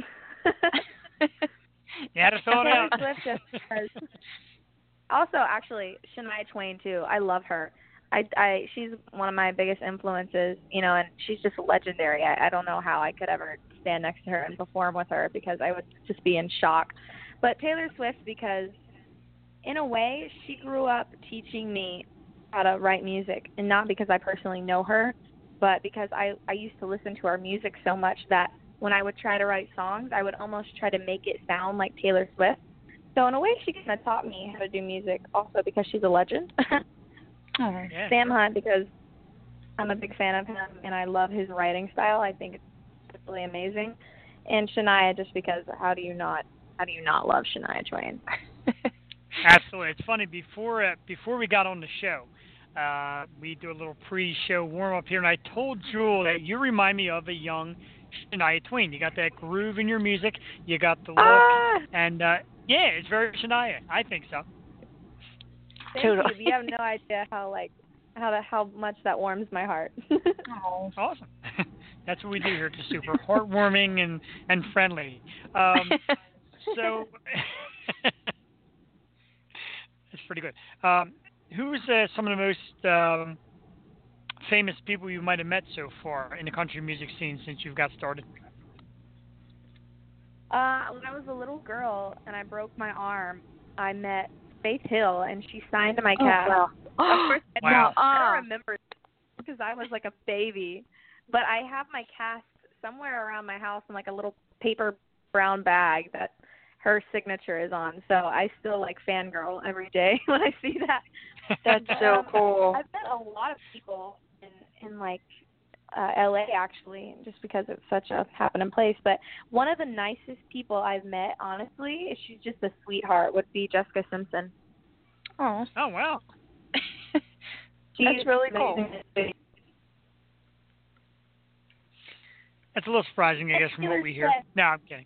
You had to throw it out. Taylor Swift just because. Also, actually, Shania Twain too. I love her. She's one of my biggest influences, and she's just legendary. I don't know how I could ever stand next to her and perform with her because I would just be in shock. But Taylor Swift, because in a way, she grew up teaching me how to write music, and not because I personally know her, but because I used to listen to her music so much that when I would try to write songs, I would almost try to make it sound like Taylor Swift. So in a way, she kind of taught me how to do music also because she's a legend. Yeah. Sam Hunt, because I'm a big fan of him and I love his writing style. I think it's really amazing. And Shania, just because how do you not love Shania Twain? Absolutely. It's funny, before we got on the show, we do a little pre-show warm-up here, and I told Jewel that you remind me of a young Shania Twain. You got that groove in your music, you got the look, and yeah, it's very Shania. I think so. Thank you. You have no idea how much that warms my heart. Oh. Awesome. That's what we do here. Just super heartwarming and friendly. So it's pretty good. Who's some of the most famous people you might have met so far in the country music scene since you've got started? When I was a little girl and I broke my arm, I met Faith Hill, and she signed my cast. Wow. Of course, Wow. I don't remember because I was like a baby, but I have my cast somewhere around my house in like a little paper brown bag that her signature is on. So I still like fangirl every day when I see that. That's so cool. I've met a lot of people in like LA actually, just because it's such a happening place. But one of the nicest people I've met, honestly, she's just a sweetheart, would be Jessica Simpson. Oh. Oh, wow. That's really cool. amazing. That's a little surprising, I guess, from what we hear. No, I'm kidding.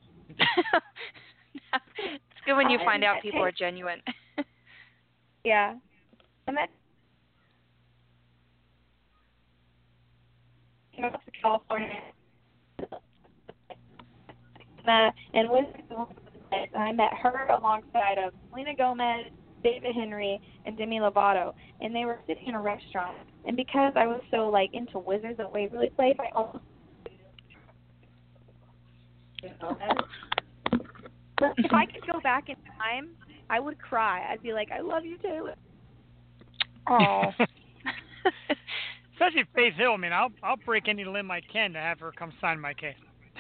It's good when you find out people are genuine. Yeah. I met to California. And with I met her alongside of Selena Gomez, David Henry, and Demi Lovato, and they were sitting in a restaurant. And because I was so like into Wizards of Waverly Place, I almost. But if I could go back in time, I would cry. I'd be like, "I love you, Taylor." Oh. Especially Faith Hill. I mean, I'll break any limb I can to have her come sign my case.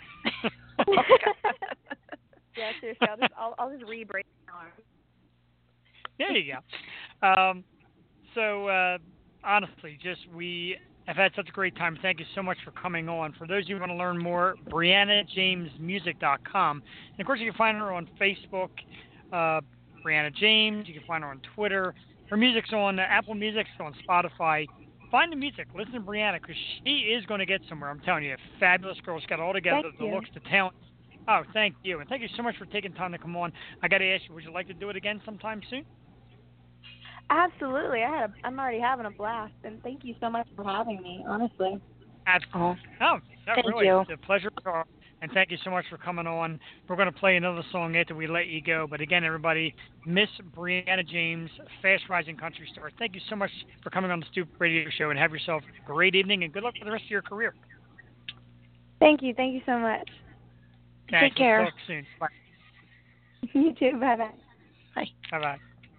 Yeah, seriously, I'll just re-break my arm. There you go. So honestly, we have had such a great time. Thank you so much for coming on. For those of you who want to learn more, BriannaJamesMusic.com. And of course, you can find her on Facebook, Brianna James. You can find her on Twitter. Her music's on Apple Music, so on Spotify. Find the music. Listen to Brianna, because she is going to get somewhere. I'm telling you, a fabulous girl. She's got it all together. Thank the you. looks, the talent. Oh, thank you. And thank you so much for taking time to come on. I got to ask you, would you like to do it again sometime soon? Absolutely. I'm already having a blast, and thank you so much for having me, honestly. Absolutely. Oh, Thank really. you. It's a pleasure. And thank you so much for coming on. We're going to play another song after we let you go. But again, everybody, Miss Brianna James, fast rising country star. Thank you so much for coming on the Stoop Radio Show, and have yourself a great evening and good luck for the rest of your career. Thank you. Thank you so much. Thanks. Take care. We'll talk soon. Bye. You too. Bye-bye. Bye-bye.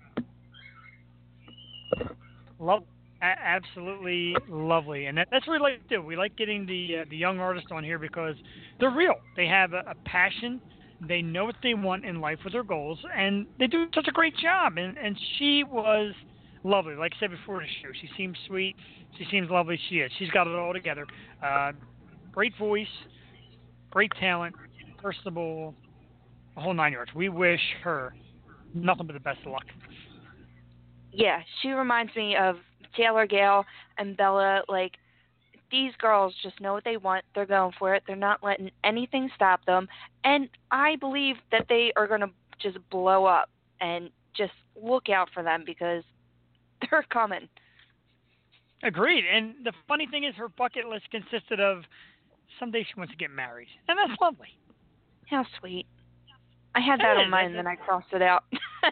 Absolutely lovely, and that's what we like to do. We like getting the young artists on here because they're real. They have a passion. They know what they want in life with their goals, and they do such a great job. And she was lovely. Like I said before the show, she seems sweet. She seems lovely. She is. She's got it all together. Great voice, great talent, personable, the whole 9 yards. We wish her nothing but the best of luck. Yeah, she reminds me of Taylor Gale and Bella. Like, these girls just know what they want. They're going for it. They're not letting anything stop them. And I believe that they are going to just blow up, and just look out for them because they're coming. Agreed. And the funny thing is, her bucket list consisted of someday she wants to get married. And that's lovely. How sweet. I had that on mine, and then I crossed it out.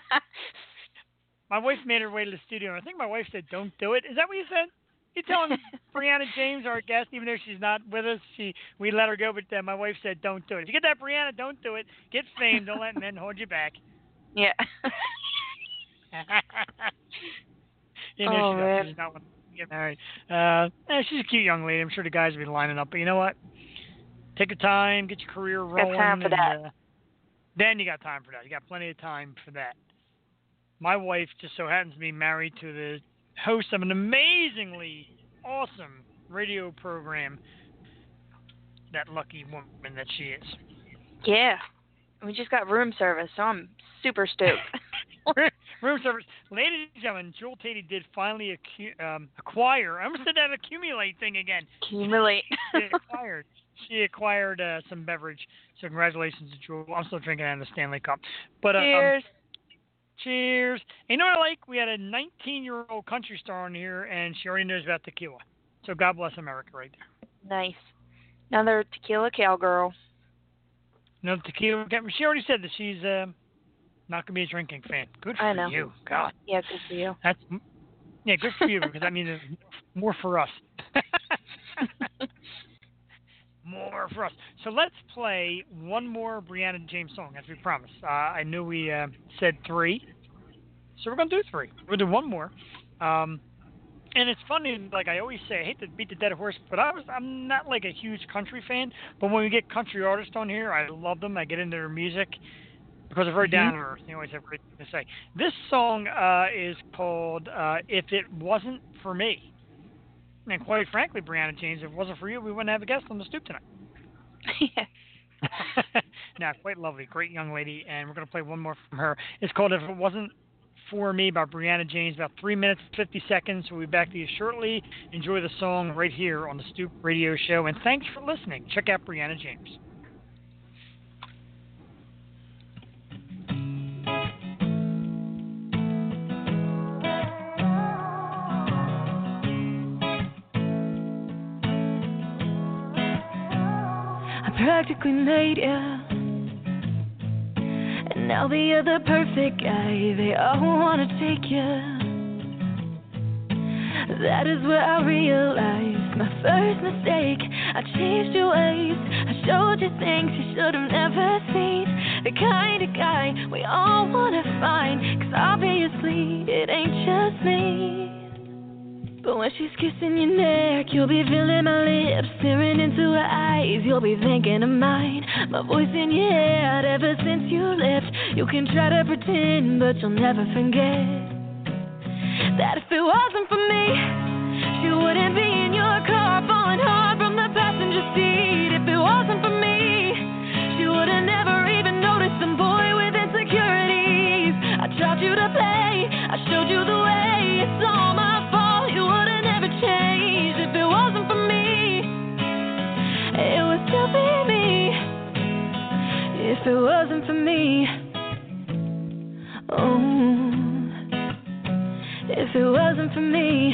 My wife made her way to the studio, and I think my wife said, "Don't do it." Is that what you said? You telling Brianna James, our guest, even though she's not with us, we let her go, but my wife said, "Don't do it." If you get that, Brianna, don't do it. Get fame. Don't let men hold you back. Yeah. You know, she does not want to get married. She's a cute young lady. I'm sure the guys will be lining up. But you know what? Take your time. Get your career rolling. Got time for that. Then you got time for that. You got plenty of time for that. My wife just so happens to be married to the host of an amazingly awesome radio program. That lucky woman that she is. Yeah. We just got room service, so I'm super stoked. Room service. Ladies and gentlemen, Jewel Tatey did finally acquire. I almost said that accumulate thing again. Accumulate. She acquired some beverage. So congratulations to Jewel. I'm still drinking out of the Stanley Cup. But Cheers. Cheers. And you know what I like? We had a 19-year-old country star on here, and she already knows about tequila. So God bless America right there. Nice. Another tequila cowgirl. Another tequila. She already said that she's not going to be a drinking fan. Good for I know. you. God. Yeah, good for you. Yeah, good for you, because that means there's more for us. More for us. So let's play one more Brianna James song, as we promised. I knew we said 3, so we're going to do 3. We'll do one more. And it's funny, like I always say, I hate to beat the dead horse, but I'm not like a huge country fan, but when we get country artists on here, I love them. I get into their music because they're very down to earth. They always have great things to say. This song is called If It Wasn't For Me. And quite frankly, Brianna James, if it wasn't for you, we wouldn't have a guest on the stoop tonight. Yeah. Now, quite lovely, great young lady, and we're going to play one more from her. It's called If It Wasn't For Me by Brianna James, about 3 minutes, 50 seconds. We'll be back to you shortly. Enjoy the song right here on the Stoop Radio Show. And thanks for listening. Check out Brianna James. Practically made ya, and now that you're the perfect guy, they all wanna take ya. That is where I realized my first mistake. I changed your ways, I showed you things you should have never seen. The kind of guy we all wanna find, 'cause obviously it ain't just me. But when she's kissing your neck, you'll be feeling my lips, staring into her eyes, you'll be thinking of mine. My voice in your head ever since you left. You can try to pretend, but you'll never forget that if it wasn't for me, she wouldn't be in your car, falling hard from the passenger seat. If it wasn't for me, she would have never even noticed some boy with insecurities. I taught you to play, I showed you the way, it's all my fault. You would have never changed. If it wasn't for me, it would still be me. If it wasn't for me, oh, if it wasn't for me,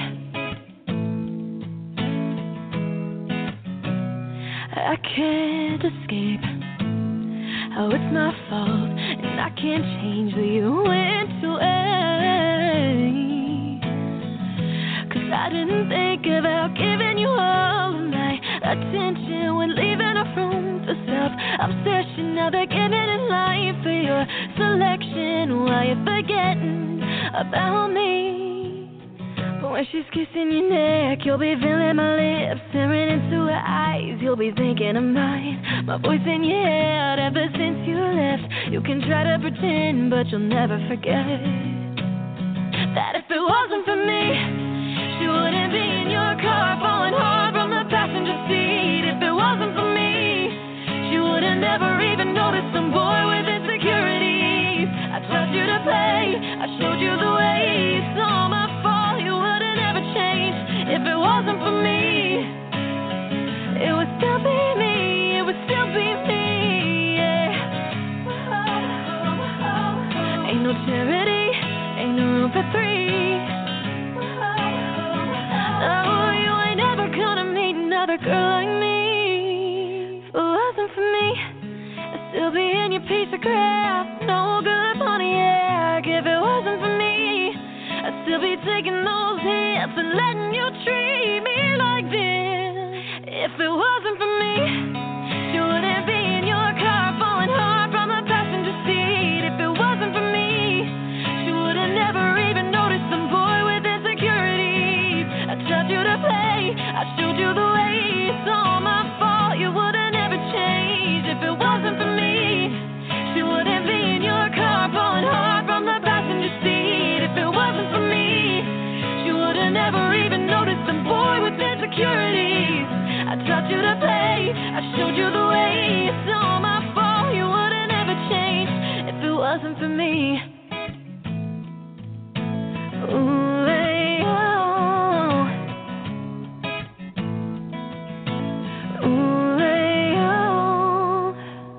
I can't escape how it's my fault, and I can't change that you went away. 'Cause I didn't think about giving you all of my attention when leaving a room for self-obsession. Now they're getting in line for your selection while you're forgetting about me. But when she's kissing your neck, you'll be feeling my lips, staring into her eyes, you'll be thinking of mine. My voice in your head ever since you left. You can try to pretend, but you'll never forget that if it wasn't for me, she wouldn't be in your car, falling hard from the passenger seat. If it wasn't for me, she would have never even noticed some boy with insecurities. I taught you to play, I showed you the way, it's all my fault. You would have never changed. If it wasn't for me, it would still be me, it would still be me, yeah. Ain't no charity, ain't no room for three. Oh, you ain't never gonna meet another girl like me. If it wasn't for me, I'd still be in your piece of crap. No good Pontiac. If it wasn't for me, I'd still be taking those hits and letting you treat me like this. If it wasn't for me, she wouldn't be in your car, falling hard from the passenger seat. If it wasn't for me, she would have never even noticed some boy with insecurities. I taught you to play, I showed you the way, it's all my fault. You would have never changed. If it wasn't for me, she wouldn't be in your car, falling hard from the passenger seat. If it wasn't for me, she would have never even noticed some boy with insecurities. I taught you to play, I showed you the way, it's all my fault. You would have never changed if it wasn't for me. Ooh, hey, oh. Ooh, hey, oh.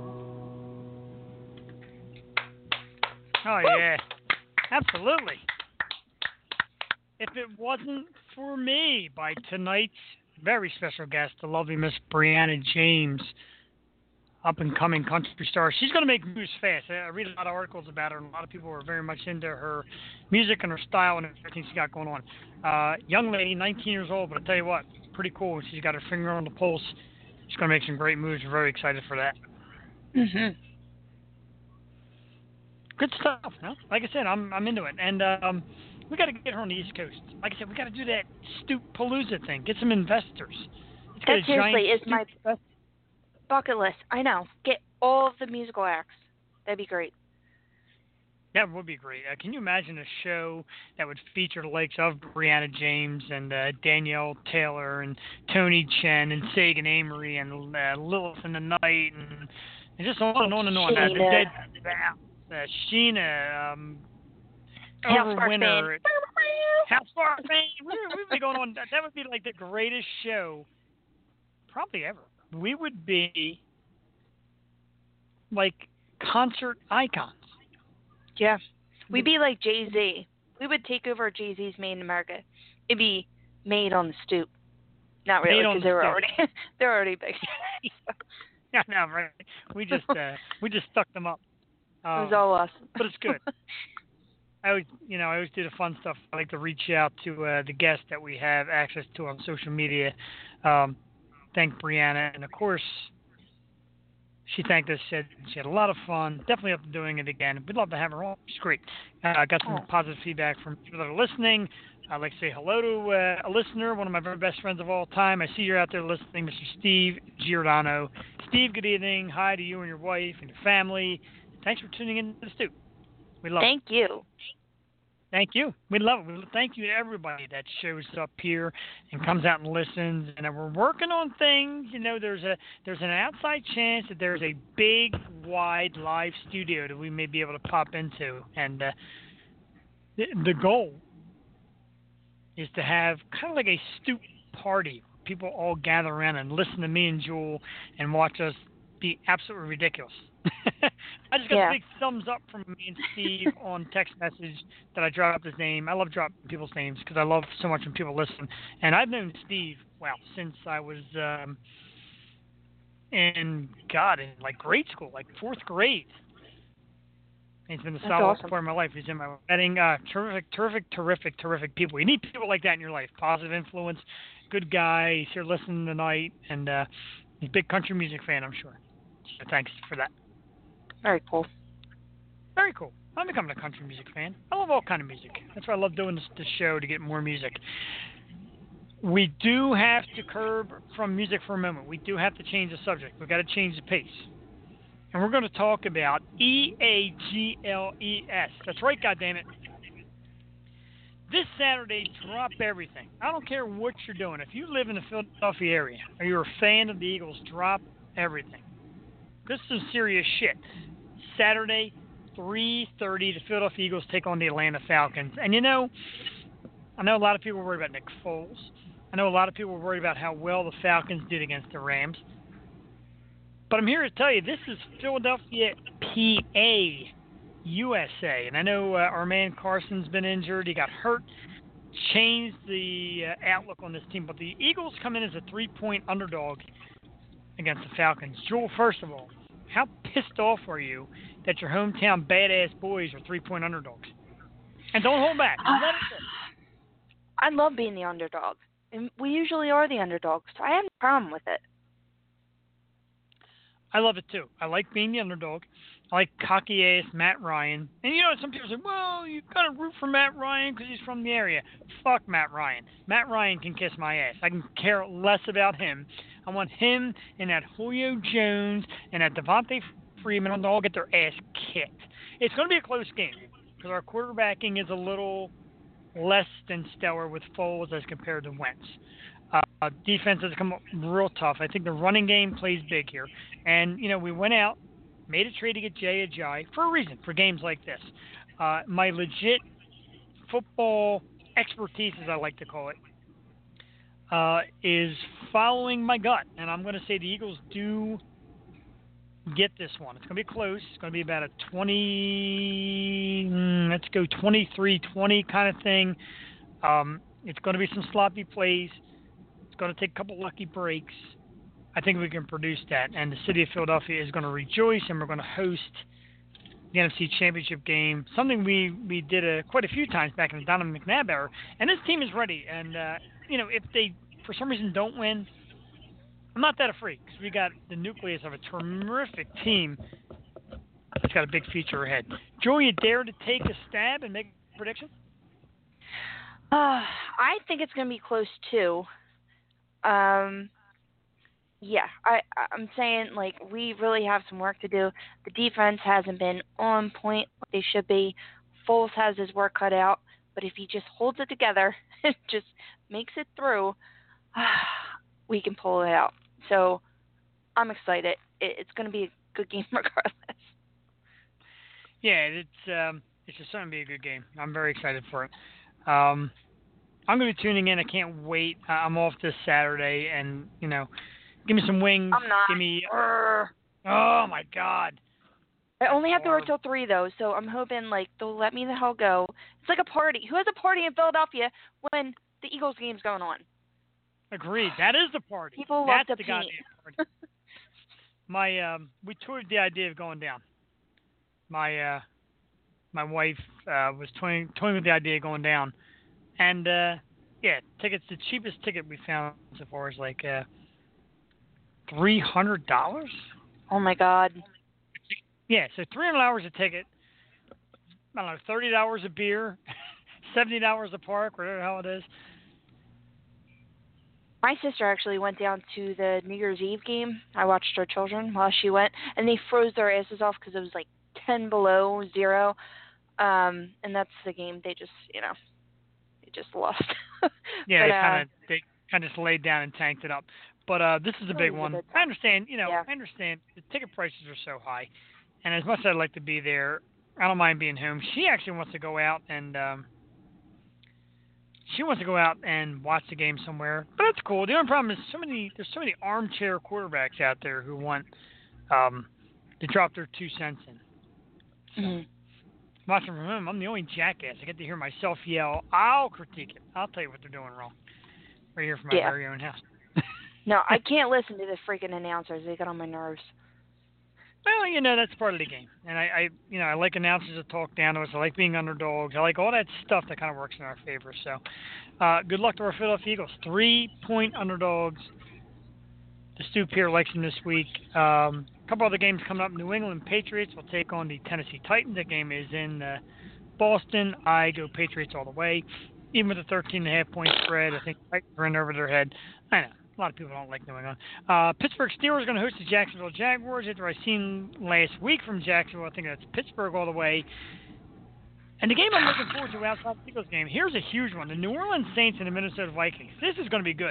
Oh, yeah. Absolutely. If it wasn't for me by tonight's very special guest, the lovely Miss Brianna James, up-and-coming country star. She's going to make moves fast. I read a lot of articles about her, and a lot of people are very much into her music and her style and everything she's got going on. Young lady, 19 years old, but I tell you what, pretty cool. She's got her finger on the pulse. She's going to make some great moves. We're very excited for that. Mhm. Good stuff. No? Like I said, I'm into it. And we got to get her on the East Coast. Like I said, we got to do that Stoop Palooza thing. Get some investors. It's got That a seriously giant is my bucket list. I know. Get all of the musical acts. That'd be great. That would be great. Can you imagine a show that would feature the likes of Brianna James and Danielle Taylor and Tony Chen and Sagan Amory and Lilith in the Night and just on and on and on. Sheena. Sheena. House Park winner. House Park fan. We'd be going on. That would be like the greatest show, probably ever. We would be like concert icons. Yeah. We'd be like Jay-Z. We would take over Jay-Z's Made in America. It'd be made on the stoop. Not really, because they're already big. Yeah, no, right. We just stuck them up. It was all us. But it's good. I always do the fun stuff. I like to reach out to the guests that we have access to on social media. Thank Brianna, and of course, she thanked us. Said she had a lot of fun. Definitely up to doing it again. We'd love to have her on. She's great. I got some positive feedback from people that are listening. I'd like to say hello to a listener, one of my very best friends of all time. I see you're out there listening, Mr. Steve Giordano. Steve, good evening. Hi to you and your wife and your family. Thanks for tuning in to the Stoop. We love it. Thank you. Thank you. We love it. Thank you to everybody that shows up here and comes out and listens. And we're working on things. There's an outside chance that there's a big, wide live studio that we may be able to pop into. And the goal is to have kind of like a Stoop party. People all gather around and listen to me and Jewel and watch us be absolutely ridiculous. I just got a big thumbs up from me and Steve on text message that I dropped his name. I love dropping people's names because I love so much when people listen. And I've known Steve, since I was in like grade school, like 4th grade. He's been the solid part of my life. He's in my wedding. Terrific people. You need people like that in your life. Positive influence, good guy. He's here listening tonight, and he's a big country music fan, I'm sure. So thanks for that. Very cool. Very cool. I'm becoming a country music fan. I love all kind of music. That's why I love doing this show, to get more music. We do have to curb from music for a moment. We do have to change the subject. We've got to change the pace. And we're going to talk about EAGLES. That's right, goddammit. This Saturday, drop everything. I don't care what you're doing. If you live in the Philadelphia area or you're a fan of the Eagles, drop everything. This is serious shit. Saturday, 3:30, the Philadelphia Eagles take on the Atlanta Falcons. And I know a lot of people are worried about Nick Foles. I know a lot of people are worried about how well the Falcons did against the Rams. But I'm here to tell you, this is Philadelphia, PA, USA. And I know our man Carson's been injured. He got hurt. Changed the outlook on this team. But the Eagles come in as a 3-point underdog against the Falcons. Jewel, first of all, how pissed off are you that your hometown badass boys are 3-point underdogs? And don't hold back. Let it go. I love being the underdog. And we usually are the underdogs, so I have no problem with it. I love it too. I like being the underdog. I like cocky-ass Matt Ryan. And some people say, well, you got to root for Matt Ryan because he's from the area. Fuck Matt Ryan. Matt Ryan can kiss my ass. I can care less about him. I want him and that Julio Jones and that Devontae Freeman to all get their ass kicked. It's going to be a close game because our quarterbacking is a little less than stellar with Foles as compared to Wentz. Defense has come up real tough. I think the running game plays big here. And, we went out, made a trade to get Jay Ajayi for a reason, for games like this. My legit football expertise, as I like to call it, is following my gut. And I'm going to say the Eagles do get this one. It's going to be close. It's going to be about a 23-20 kind of thing. It's going to be some sloppy plays. It's going to take a couple lucky breaks. I think we can produce that. And the city of Philadelphia is going to rejoice, and we're going to host the NFC Championship game, something we did quite a few times back in the Donovan McNabb era. And this team is ready. And, if they, for some reason, don't win, I'm not that afraid because we got the nucleus of a terrific team that's got a big future ahead. Joe, you dare to take a stab and make a prediction? I think it's going to be close, too. I'm saying, we really have some work to do. The defense hasn't been on point like they should be. Foles has his work cut out. But if he just holds it together and just makes it through, we can pull it out. So I'm excited. It's going to be a good game regardless. Yeah, It's just going to be a good game. I'm very excited for it. I'm going to be tuning in. I can't wait. I'm off this Saturday, and give me some wings. I'm not. Give me. Oh my God. I only have to work Horrible. till 3 though, so I'm hoping they'll let me the hell go. It's like a party. Who has a party in Philadelphia when the Eagles game's going on? Agreed. That is the party. People love That's to the paint. goddamn party. We toured the idea of going down. My wife was toying with the idea of going down, and tickets. The cheapest ticket we found so far is like $300. Oh my God. Yeah, so $300 a ticket. I don't know, $30 a beer, $70 a park, whatever the hell it is. My sister actually went down to the New Year's Eve game. I watched her children while she went, and they froze their asses off because it was like 10 below zero. And that's the game they just lost. Yeah, they kind of just laid down and tanked it up. But this is a big one. I understand, I understand the ticket prices are so high. And as much as I'd like to be there, I don't mind being home. She actually wants to go out and watch the game somewhere. But that's cool. The only problem is there's so many armchair quarterbacks out there who want to drop their 2 cents in. So, watching from home, I'm the only jackass. I get to hear myself yell. I'll critique it. I'll tell you what they're doing wrong. Right here from my very own house. No, I can't listen to the freaking announcers. They get on my nerves. Well, that's part of the game. And I like announcers that talk down to us. I like being underdogs. I like all that stuff that kind of works in our favor. So, good luck to our Philadelphia Eagles. 3-point underdogs. The Stoop here likes them this week. A couple other games coming up. New England Patriots will take on the Tennessee Titans. That game is in Boston. I go Patriots all the way. Even with a 13.5-point spread, I think Titans run over their head. I know. A lot of people don't like New England. Pittsburgh Steelers are going to host the Jacksonville Jaguars. After I seen last week from Jacksonville, I think that's Pittsburgh all the way. And the game I'm looking forward to outside the Eagles game, here's a huge one. The New Orleans Saints and the Minnesota Vikings. This is going to be good.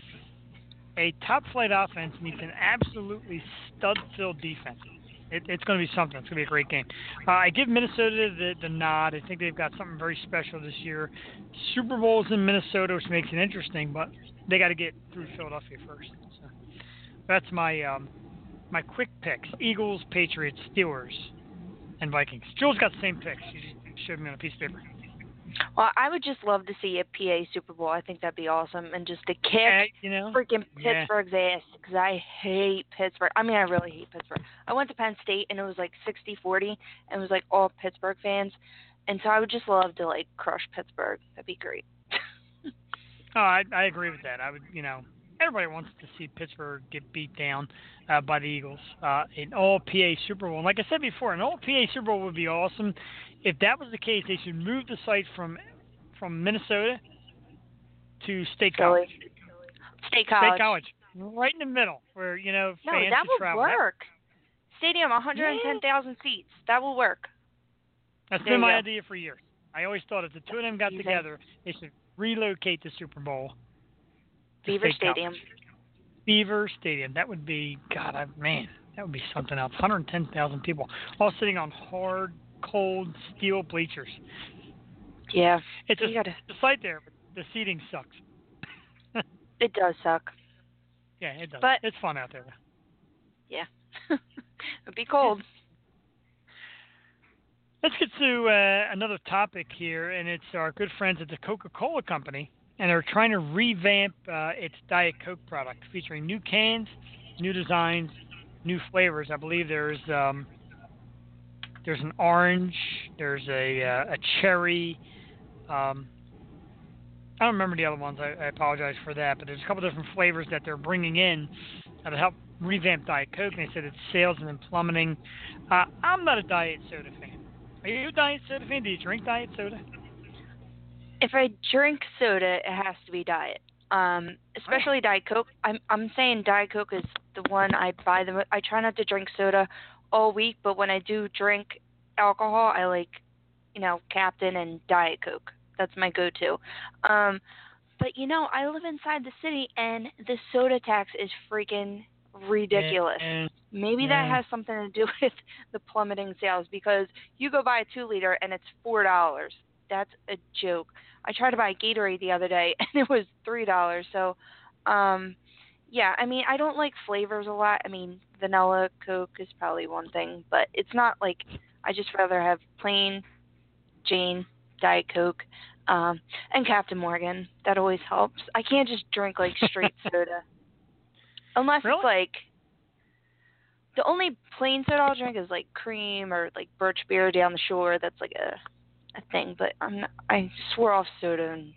A top-flight offense meets an absolutely stud-filled defense. It's going to be something. It's going to be a great game. I give Minnesota the nod. I think they've got something very special this year. Super Bowl's in Minnesota, which makes it interesting, but they got to get through Philadelphia first. So that's my my quick picks: Eagles, Patriots, Steelers, and Vikings. Jules got the same picks. She just showed me on a piece of paper. Well, I would just love to see a PA Super Bowl. I think that'd be awesome, and just to kick freaking Pittsburgh's ass, because I hate Pittsburgh. I mean, I really hate Pittsburgh. I went to Penn State, and it was like 60-40, and it was like all Pittsburgh fans, and so I would just love to crush Pittsburgh. That'd be great. Oh, I agree with that. I would, everybody wants to see Pittsburgh get beat down by the Eagles. An all-PA Super Bowl. And like I said before, an all-PA Super Bowl would be awesome. If that was the case, they should move the site from Minnesota to State College. State College. State College. Right in the middle where, fans that would travel. work. Stadium, 110,000 seats. That will work. That's been my idea for years. I always thought if the two of them got together, they should relocate the Super Bowl to Beaver State Stadium. College. Beaver Stadium. That would be, that would be something else. 110,000 people all sitting on hard, cold steel bleachers. Yeah. It's the site there, but the seating sucks. It does suck. Yeah, it does. But it's fun out there. Yeah. It'd be cold. Let's get to another topic here, and it's our good friends at the Coca-Cola Company, and they're trying to revamp its Diet Coke product, featuring new cans, new designs, new flavors. I believe there's an orange, there's a cherry. I don't remember the other ones. I apologize for that, but there's a couple different flavors that they're bringing in that'll help revamp Diet Coke. And they said its sales have been plummeting. I'm not a Diet Soda fan. Are you a Diet Soda fan? Do you drink Diet Soda? If I drink soda, it has to be Diet. Especially Diet Coke. I'm saying Diet Coke is the one I buy the most. I try not to drink soda all week, but when I do drink alcohol, I like, Captain and Diet Coke. That's my go-to. But I live inside the city, and the soda tax is freaking ridiculous. Maybe that Yeah. has something to do with the plummeting sales, because you go buy a 2-liter and it's $4. That's a joke. I tried to buy a Gatorade the other day and it was $3. So, yeah, I mean, I don't like flavors a lot. I mean, vanilla Coke is probably one thing, but it's not like, I just rather have plain Jane Diet Coke, and Captain Morgan. That always helps. I can't just drink like straight soda. Unless Really? it's like, the only plain soda I'll drink is like cream or like birch beer down the shore. That's like a thing. But I swore off soda, and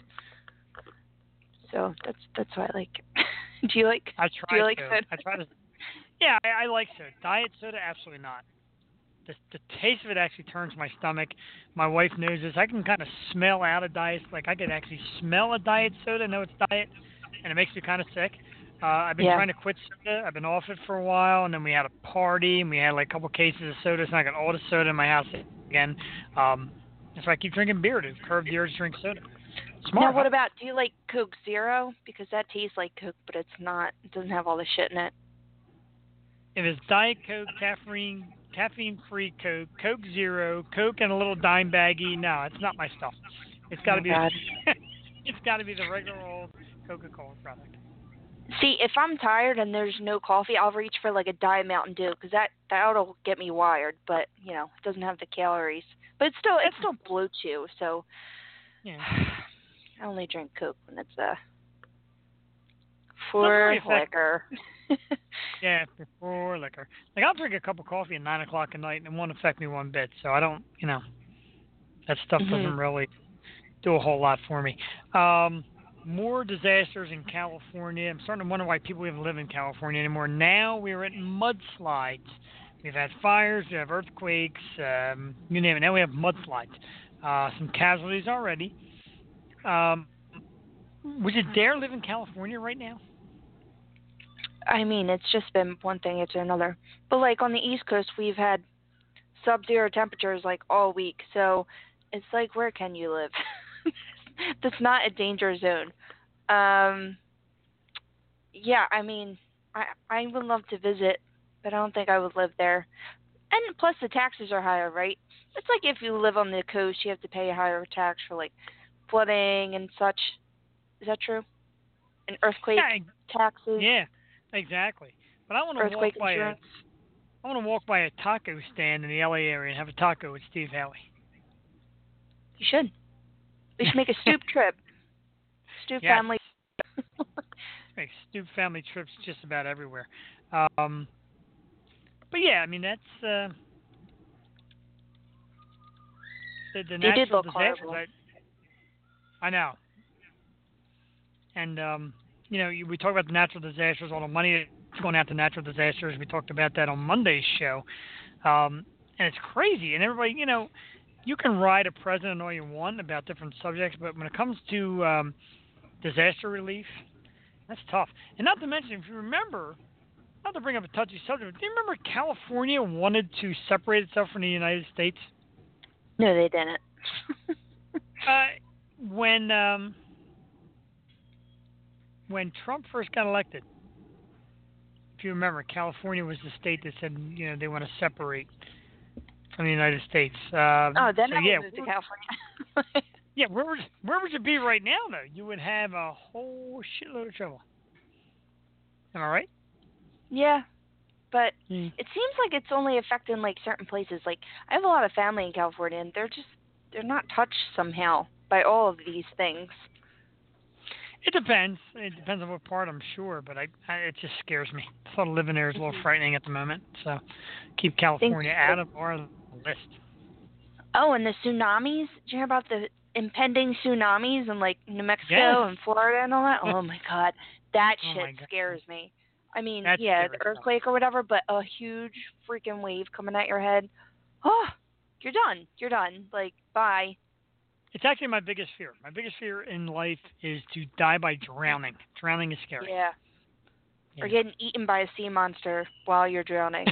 so that's why I like. Do you like? I Do tried you like to. soda? I try to. Yeah, I like soda. Diet soda, absolutely not. The taste of it actually turns my stomach. My wife knows this. I can kind of smell out a diet. Like I could actually smell a diet soda, know it's diet, and it makes me kind of sick. I've been Yeah. trying to quit soda. I've been off it for a while, and then we had a party, and we had like a couple cases of soda, so I got all the soda in my house again. So I keep drinking beer to curb the urge to drink soda. Smart. Now, what huh? about, do you like Coke Zero? Because that tastes like Coke, but it's not. It doesn't have all the shit in it. If it's Diet Coke, caffeine-free Coke, Coke Zero, Coke and a little dime baggie, no, it's not my stuff. It's got to Oh, be. God. It's got to be the regular old Coca-Cola product. See, if I'm tired and there's no coffee, I'll reach for like a Diet Mountain Dew, because that'll get me wired. But you know, it doesn't have the calories. But it still bloats you. So Yeah. I only drink Coke when it's Doesn't for really affect- liquor. Yeah, before liquor. Like I'll drink a cup of coffee at 9:00 at night, and it won't affect me one bit. So I don't, that stuff doesn't really do a whole lot for me. More disasters in California. I'm starting to wonder why people even live in California anymore. Now we're at mudslides. We've had fires, we have earthquakes, you name it. Now we have mudslides. Some casualties already. Would you dare live in California right now? I mean, it's just been one thing after another. But like on the East Coast, we've had sub-zero temperatures like all week. So it's like, where can you live? That's not a danger zone. Yeah, I mean, I would love to visit, but I don't think I would live there. And plus, the taxes are higher, right? It's like if you live on the coast, you have to pay a higher tax for like flooding and such. Is that true? And earthquake taxes. Yeah, exactly. But I want to Earthquake walk by insurance. I want to walk by a taco stand in the LA area and have a taco with Steve Halley. You should. We should make a Stoop trip. Stoop Yes. family. Make Stoop family trips just about everywhere. But yeah, I mean that's the They did natural look disasters. horrible. I know. And we talk about the natural disasters, all the money that's going out to natural disasters. We talked about that on Monday's show, and it's crazy. And everybody, you can ride a president all you want about different subjects, but when it comes to disaster relief, that's tough. And not to mention, if you remember, not to bring up a touchy subject, but do you remember California wanted to separate itself from the United States? No, they didn't. When Trump first got elected, if you remember, California was the state that said, they want to separate from the United States. Then I would yeah, move to California. yeah, where would you be right now, though? You would have a whole shitload of trouble. Am I right? Yeah, but it seems like it's only affecting like certain places. Like I have a lot of family in California, and they're not touched somehow by all of these things. It depends. It depends on what part, I'm sure, but it just scares me. The thought of living there is a little frightening at the moment. So keep California out of our list. Oh, and the tsunamis. Did you hear about the impending tsunamis in like New Mexico and Florida and all that? Oh my God, that shit scares me. I mean, That's yeah, scary the earthquake or whatever, but a huge freaking wave coming at your head. Oh, you're done. You're done. Like, bye. It's actually my biggest fear. My biggest fear in life is to die by drowning. Drowning is scary. Yeah. Or getting eaten by a sea monster while you're drowning.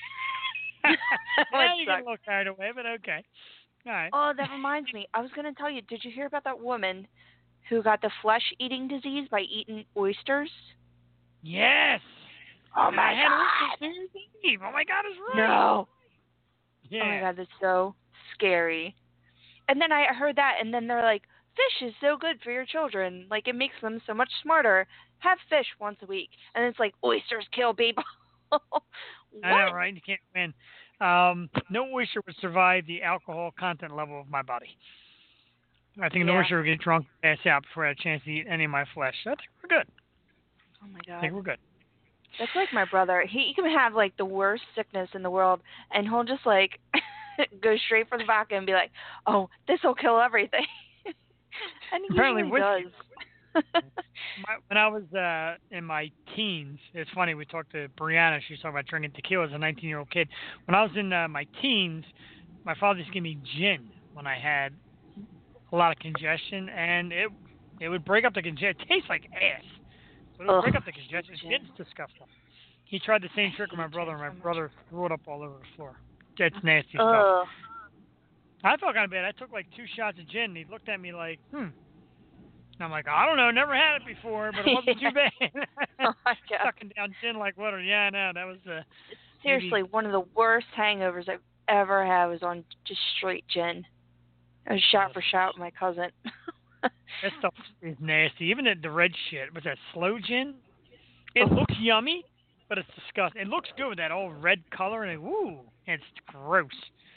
Well, you get a little carried away, but okay. All right. Oh, that reminds me. I was going to tell you, did you hear about that woman who got the flesh-eating disease by eating oysters? Yes. Oh And my I had God. oysters New Year's Eve. Oh my God, it's right. No. Yeah. Oh my God, that's so scary. And then I heard that, and then they're like, fish is so good for your children. Like, it makes them so much smarter. Have fish once a week. And it's like, oysters kill people. What? I know, right? You can't win. No oyster would survive the alcohol content level of my body. I think an Yeah. oyster would get drunk and pass out before I had a chance to eat any of my flesh. So I think we're good. Oh my I think God. we're good. That's like my brother. He can have, like, the worst sickness in the world, and he'll just, like, go straight for the vodka and be like, oh, this will kill everything. And he Apparently usually whiskey. does. When I was in my teens, it's funny, we talked to Brianna. She was talking about drinking tequila as a 19-year-old kid. When I was in my teens, my father used to give me gin when I had a lot of congestion, and it would break up the congestion. It tastes like ass, but it would break Ugh, up the congestion. gin. Gin's disgusting. He tried the same trick with my hate brother, gin and so my much. brother threw it up all over the floor. That's nasty stuff. Ugh. I felt kind of bad. I took like 2 shots of gin, and he looked at me like, And I'm like, I don't know, never had it before, but it wasn't too bad. Oh my God. Sucking down gin like water. Yeah, I know. That was Seriously, one of the worst hangovers I've ever had was on just straight gin. I was shot for shot with my cousin. that stuff is nasty. Even the red shit. Was that slow gin? It looks yummy, but it's disgusting. It looks good with that all red color, and it's gross.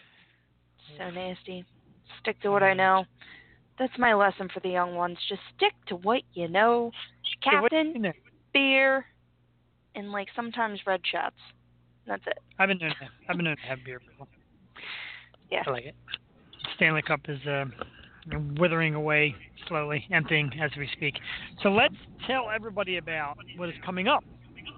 So nasty. Stick to what I know. That's my lesson for the young ones. Just stick to what you know. Captain, beer, and like sometimes red shots. That's it. I've been known to have beer before. Yeah. I like it. Stanley Cup is withering away slowly, emptying as we speak. So let's tell everybody about what is coming up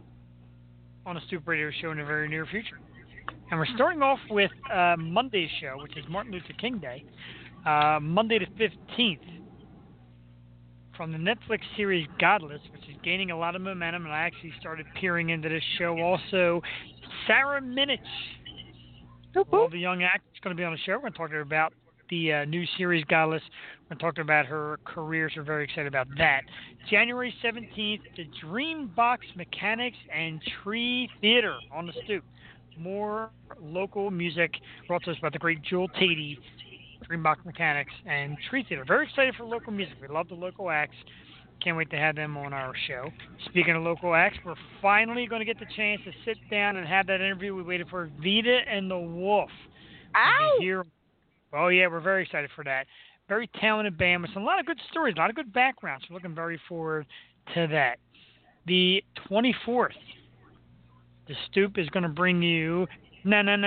on a Stoop Radio show in the very near future. And we're starting off with Monday's show, which is Martin Luther King Day, Monday the 15th, from the Netflix series Godless, which is gaining a lot of momentum, and I actually started peering into this show also. Sarah Minich, all the young actors, going to be on the show. We're going to talk to her about the new series Godless. We're going to talk to her about her career, so we're very excited about that. January 17th, the Dreambox Mechanics and Tree Theater on the Stoop. More local music brought to us by the great Jewel Tatey, Dreambox Mechanics, and Tree Theater. Very excited for local music. We love the local acts. Can't wait to have them on our show. Speaking of local acts, we're finally going to get the chance to sit down and have that interview we waited for. Vita and the Wolf. Ow! Here. Oh, yeah, we're very excited for that. Very talented band with a lot of good stories, a lot of good backgrounds. We're looking very forward to that. The 24th, the Stoop is going to bring you Robin.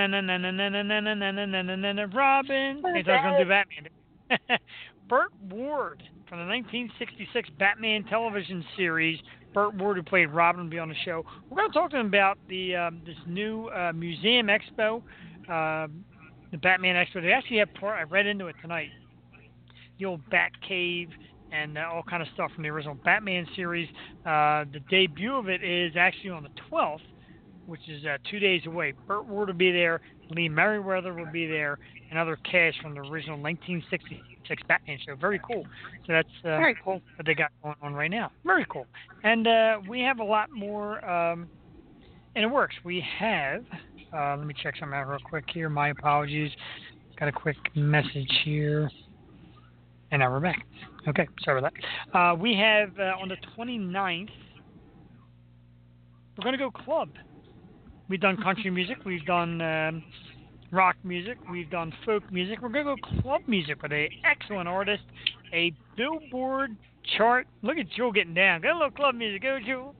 Hey, I was going to do Batman. Burt Ward from the 1966 Batman television series. Burt Ward, who played Robin, will be on the show. We're going to talk to him about the this new museum expo, the Batman expo. They actually have part. I read into it tonight. The old Bat Cave and all kind of stuff from the original Batman series. The debut of it is actually on the 12th, which is 2 days away. Burt Ward will be there. Lee Merriweather will be there, and other cast from the original 1966 Batman show. Very cool. So that's very cool. What they got going on right now. Very cool. And we have a lot more in the works. We have, let me check something out real quick here. My apologies. Got a quick message here. And now we're back. Okay, sorry about that. We have on the 29th, we're going to go club. We've done country music. We've done rock music. We've done folk music. We're going to go club music with an excellent artist, a Billboard chart. Look at Jewel getting down. Got a little club music. Go, Jewel.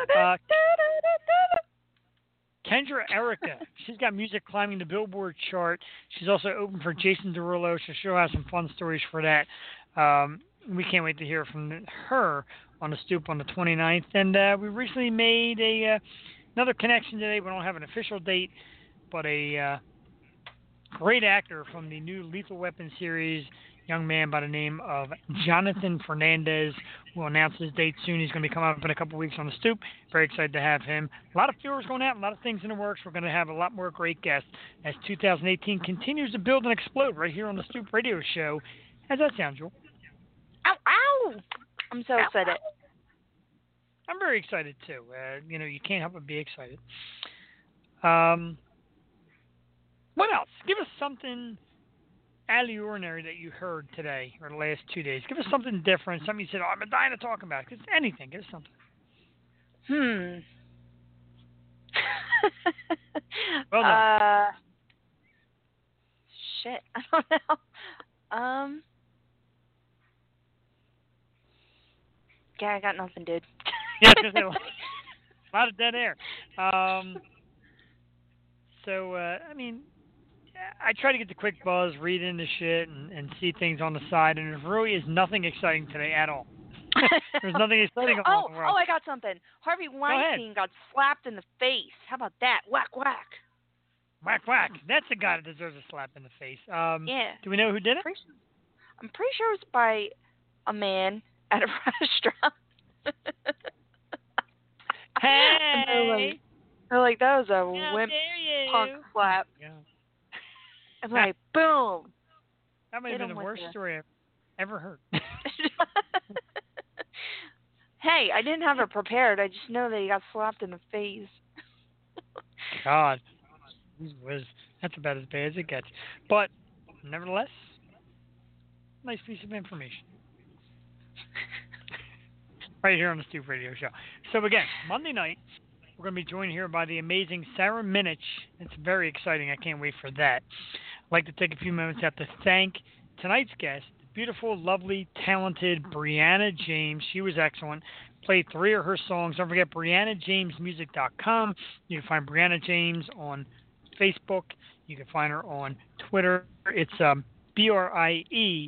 Kendra Erica. She's got music climbing the Billboard chart. She's also open for Jason Derulo, so she'll have some fun stories for that. We can't wait to hear from her on the Stoop on the 29th. And we recently made another connection today. We don't have an official date, but a great actor from the new Lethal Weapon series, young man by the name of Jonathan Fernandez. We'll announce his date soon. He's going to be coming up in a couple weeks on the Stoop. Very excited to have him. A lot of tours going out, a lot of things in the works. We're going to have a lot more great guests as 2018 continues to build and explode right here on the Stoop Radio Show. How's that sound, Jewel? Ow, ow! I'm so excited. I'm very excited too. You can't help but be excited. Um, what else? Give us something out of the ordinary that you heard today or the last 2 days. Give us something different. Something you said, "Oh, I'm dying to talk about." Just anything. Give us something. Well done. Shit, I don't know. Yeah, I got nothing, dude. Yeah, I was gonna say, a lot of dead air. So, I mean, I try to get the quick buzz, read into shit, and see things on the side, and there really is nothing exciting today at all. There's nothing exciting going on in the world. I got something. Harvey Weinstein got slapped in the face. How about that? Whack, whack. Whack, whack. That's a guy that deserves a slap in the face. Yeah. Do we know who did it? I'm pretty sure it was by a man at a restaurant. Hey! They're like, that was a wimp punk slap. Yeah. I'm like, boom. That might have been the worst story I've ever heard. Hey, I didn't have it prepared. I just know that he got slapped in the face. God. That's about as bad as it gets. But, nevertheless, nice piece of information. Right here on the Stoop Radio Show. So, again, Monday night, we're going to be joined here by the amazing Sarah Minich. It's very exciting. I can't wait for that. I'd like to take a few moments out to thank tonight's guest, the beautiful, lovely, talented Brianna James. She was excellent. Played 3 of her songs. Don't forget BriannaJamesMusic.com. You can find Brianna James on Facebook. You can find her on Twitter. It's Brianna,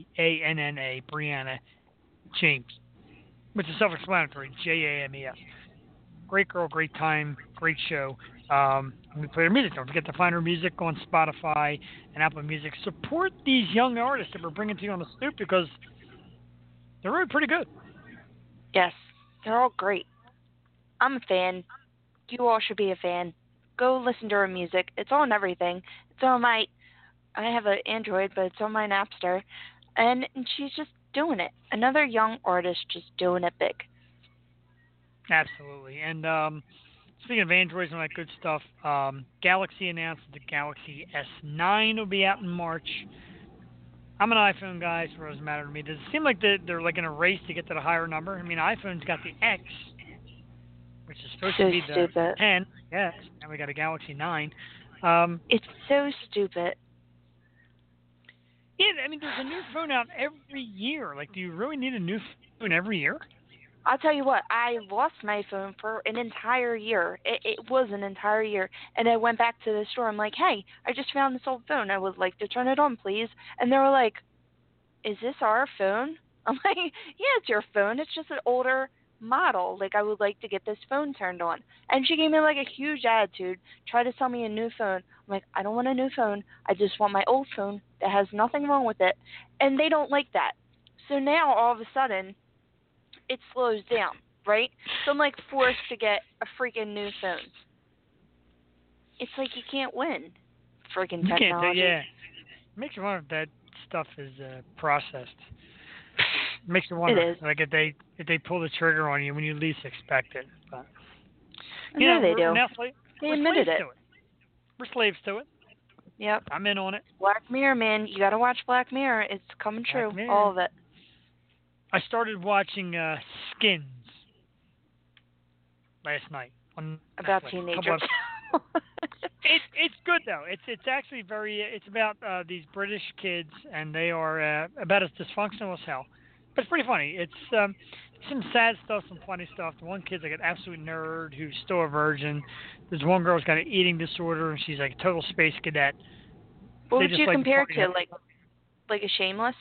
Brianna James, which is self-explanatory, James. Great girl, great time, great show. We play her music. Don't forget to find her music on Spotify and Apple Music. Support these young artists that we're bringing to you on the Stoop because they're really pretty good. Yes, they're all great. I'm a fan. You all should be a fan. Go listen to her music. It's on everything. It's on I have an Android, but it's on my Napster. And she's just doing it. Another young artist just doing it big. Absolutely. And speaking of Androids and all that good stuff, Galaxy announced that the Galaxy S9 will be out in March. I'm an iPhone guy, so it doesn't matter to me. Does it seem like they're like in a race to get to the higher number? I mean, iPhone's got the X, which is supposed to be the 10. Yes, and we got a Galaxy 9. It's so stupid. Yeah, I mean, there's a new phone out every year. Like, do you really need a new phone every year? I'll tell you what, I lost my phone for an entire year. It was an entire year. And I went back to the store. I'm like, hey, I just found this old phone. I would like to turn it on, please. And they were like, is this our phone? I'm like, yeah, it's your phone. It's just an older model. Like, I would like to get this phone turned on. And she gave me, like, a huge attitude, tried to sell me a new phone. I'm like, I don't want a new phone. I just want my old phone that has nothing wrong with it. And they don't like that. So now, all of a sudden, it slows down, right? So I'm like forced to get a freaking new phone. It's like you can't win. Freaking technology. You can't, yeah. It makes you wonder if that stuff is processed. It makes you wonder, it is. Like if they pull the trigger on you when you least expect it. But they do. They admitted it. We're slaves to it. Yep. I'm in on it. Black Mirror, man. You got to watch Black Mirror. It's coming true. All of it. I started watching Skins last night on about Netflix. teenagers. It's good though. It's actually it's about these British kids and they are about as dysfunctional as hell. But it's pretty funny. It's some sad stuff, some funny stuff. The one kid's like an absolute nerd who's still a virgin. There's one girl's got an eating disorder and she's like a total space cadet. What would you compare it to? Like a Shameless?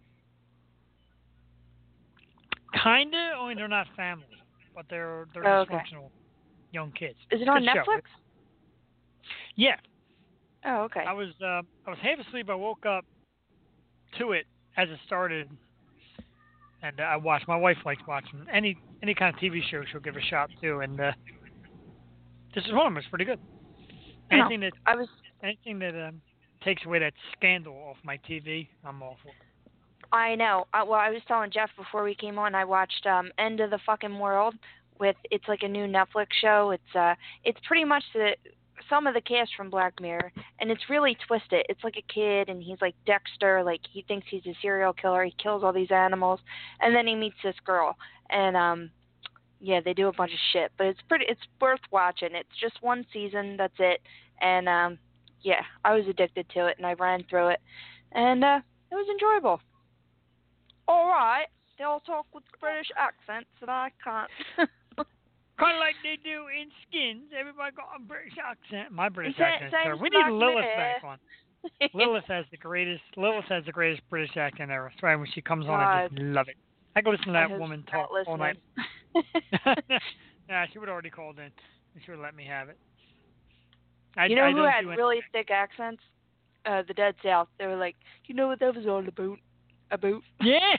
Kinda, only they're not family, but they're dysfunctional young kids. Is it on Netflix? Show. Yeah. Oh, okay. I was half asleep. I woke up to it as it started, and I watched. My wife likes watching any kind of TV show. She'll give a shot too, and this is one of them. It's pretty good. Anything that takes away that scandal off my TV, I'm all for. I know. I was telling Jeff before we came on, I watched End of the Fucking World it's like a new Netflix show. It's pretty much some of the cast from Black Mirror, and it's really twisted. It's like a kid, and he's like Dexter, like he thinks he's a serial killer. He kills all these animals, and then he meets this girl, and yeah, they do a bunch of shit, but it's worth watching. It's just one season, that's it, and yeah, I was addicted to it, and I ran through it, and it was enjoyable. All right, they all talk with British accents, and I can't. Kind of like they do in Skins. Everybody got a British accent. My British accent, Same sir. We Black need Lilith Mirror. back on. Lilith has the greatest British accent ever. That's right, when she comes on, I just love it. I go listen to that woman talk all night. Nah, she would have already called in. She would have let me have it. You know who had really thick accents? The Dead South. They were like, you know what that was all about? Yeah.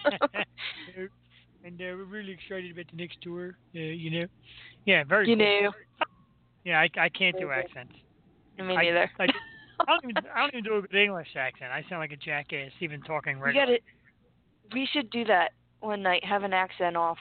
And we're really excited about the next tour. You know. Yeah, very. You cool. know. Yeah, I can't do accents. Me neither. I don't even do a good English accent. I sound like a jackass even talking regularly. We should do that one night. Have an accent off.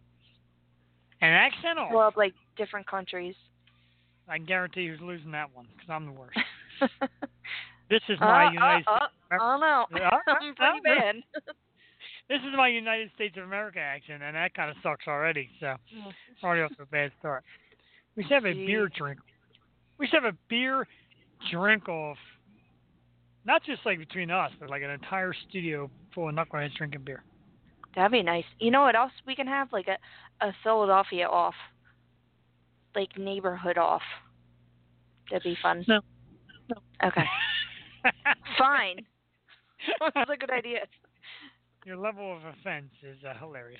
An accent off? Well, like different countries. I can guarantee who's losing that one, because I'm the worst. This is my United States. Oh no, I'm pretty bad. This is my United States of America accent, and that kind of sucks already. So, already off to a bad start. We should have a beer drink. We should have a beer drink off. Not just like between us, but like an entire studio full of knuckleheads drinking beer. That'd be nice. You know what else we can have? Like a Philadelphia off. Like neighborhood off. That'd be fun. No. Okay. Fine. That's a good idea. Your level of offense is hilarious.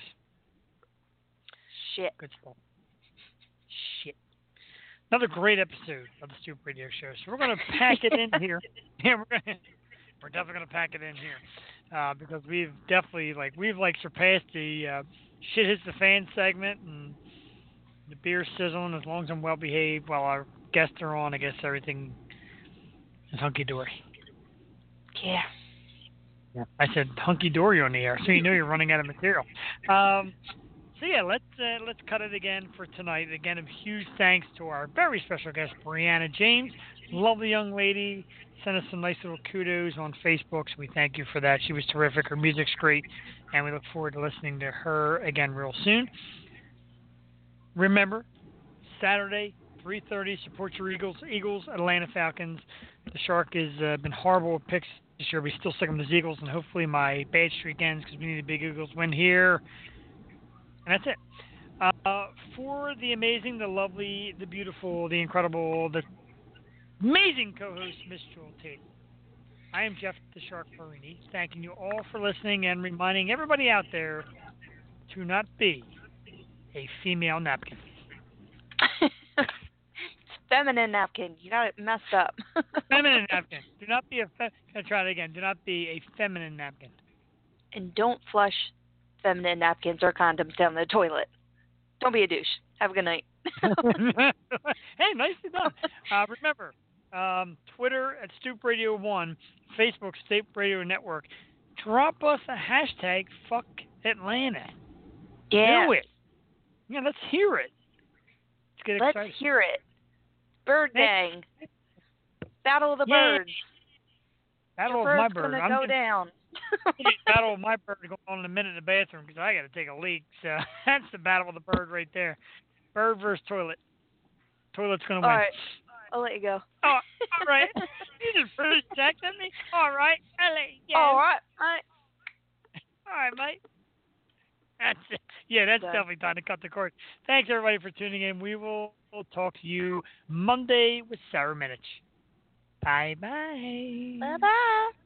Shit. Good stuff. Shit. Another great episode of the Stoop Radio Show. So we're going to pack it in here. Yeah, we're definitely going to pack it in here because we've definitely surpassed the shit hits the fan segment and the beer sizzling. As long as I'm well behaved while our guests are on, I guess everything is hunky dory. Yeah. Yeah. I said hunky dory on the air, so you know you're running out of material. So yeah, let's cut it again for tonight. Again, a huge thanks to our very special guest, Brianna James, lovely young lady. Sent us some nice little kudos on Facebook, so we thank you for that. She was terrific. Her music's great, and we look forward to listening to her again real soon. Remember, Saturday, 3:30, support your Eagles, Atlanta Falcons. The Shark has been horrible with picks this year. We still stick them to the Eagles, and hopefully my bad streak ends because we need a big Eagles win here. And that's it. For the amazing, the lovely, the beautiful, the incredible, the amazing co-host, Miss Jewel Tate, I am Jeff the Shark Farini, thanking you all for listening and reminding everybody out there to not be a female napkin. It's feminine napkin. You got it messed up. Feminine napkin. Do not be can I try it again? Do not be a feminine napkin. And don't flush feminine napkins or condoms down the toilet. Don't be a douche. Have a good night. Hey, nicely done. Remember, Twitter at Stoop Radio 1, Facebook Stoop Radio Network. Drop us a hashtag, fuck Atlanta. Yeah. Do it. Yeah, let's hear it. Let's hear it. Bird Gang. Battle of the Birds. Battle of my bird. I'm going to go down. Battle of my bird going on in a minute in the bathroom because I got to take a leak. So that's the battle of the bird right there. Bird versus toilet. Toilet's going to win. All right. I'll let you go. Oh, all right. You just British accent me? All right. I'll let you go. All right. All right, mate. That's it. Yeah, that's definitely time to cut the cord. Thanks, everybody, for tuning in. We will talk to you Monday with Sarah Minich. Bye-bye. Bye-bye.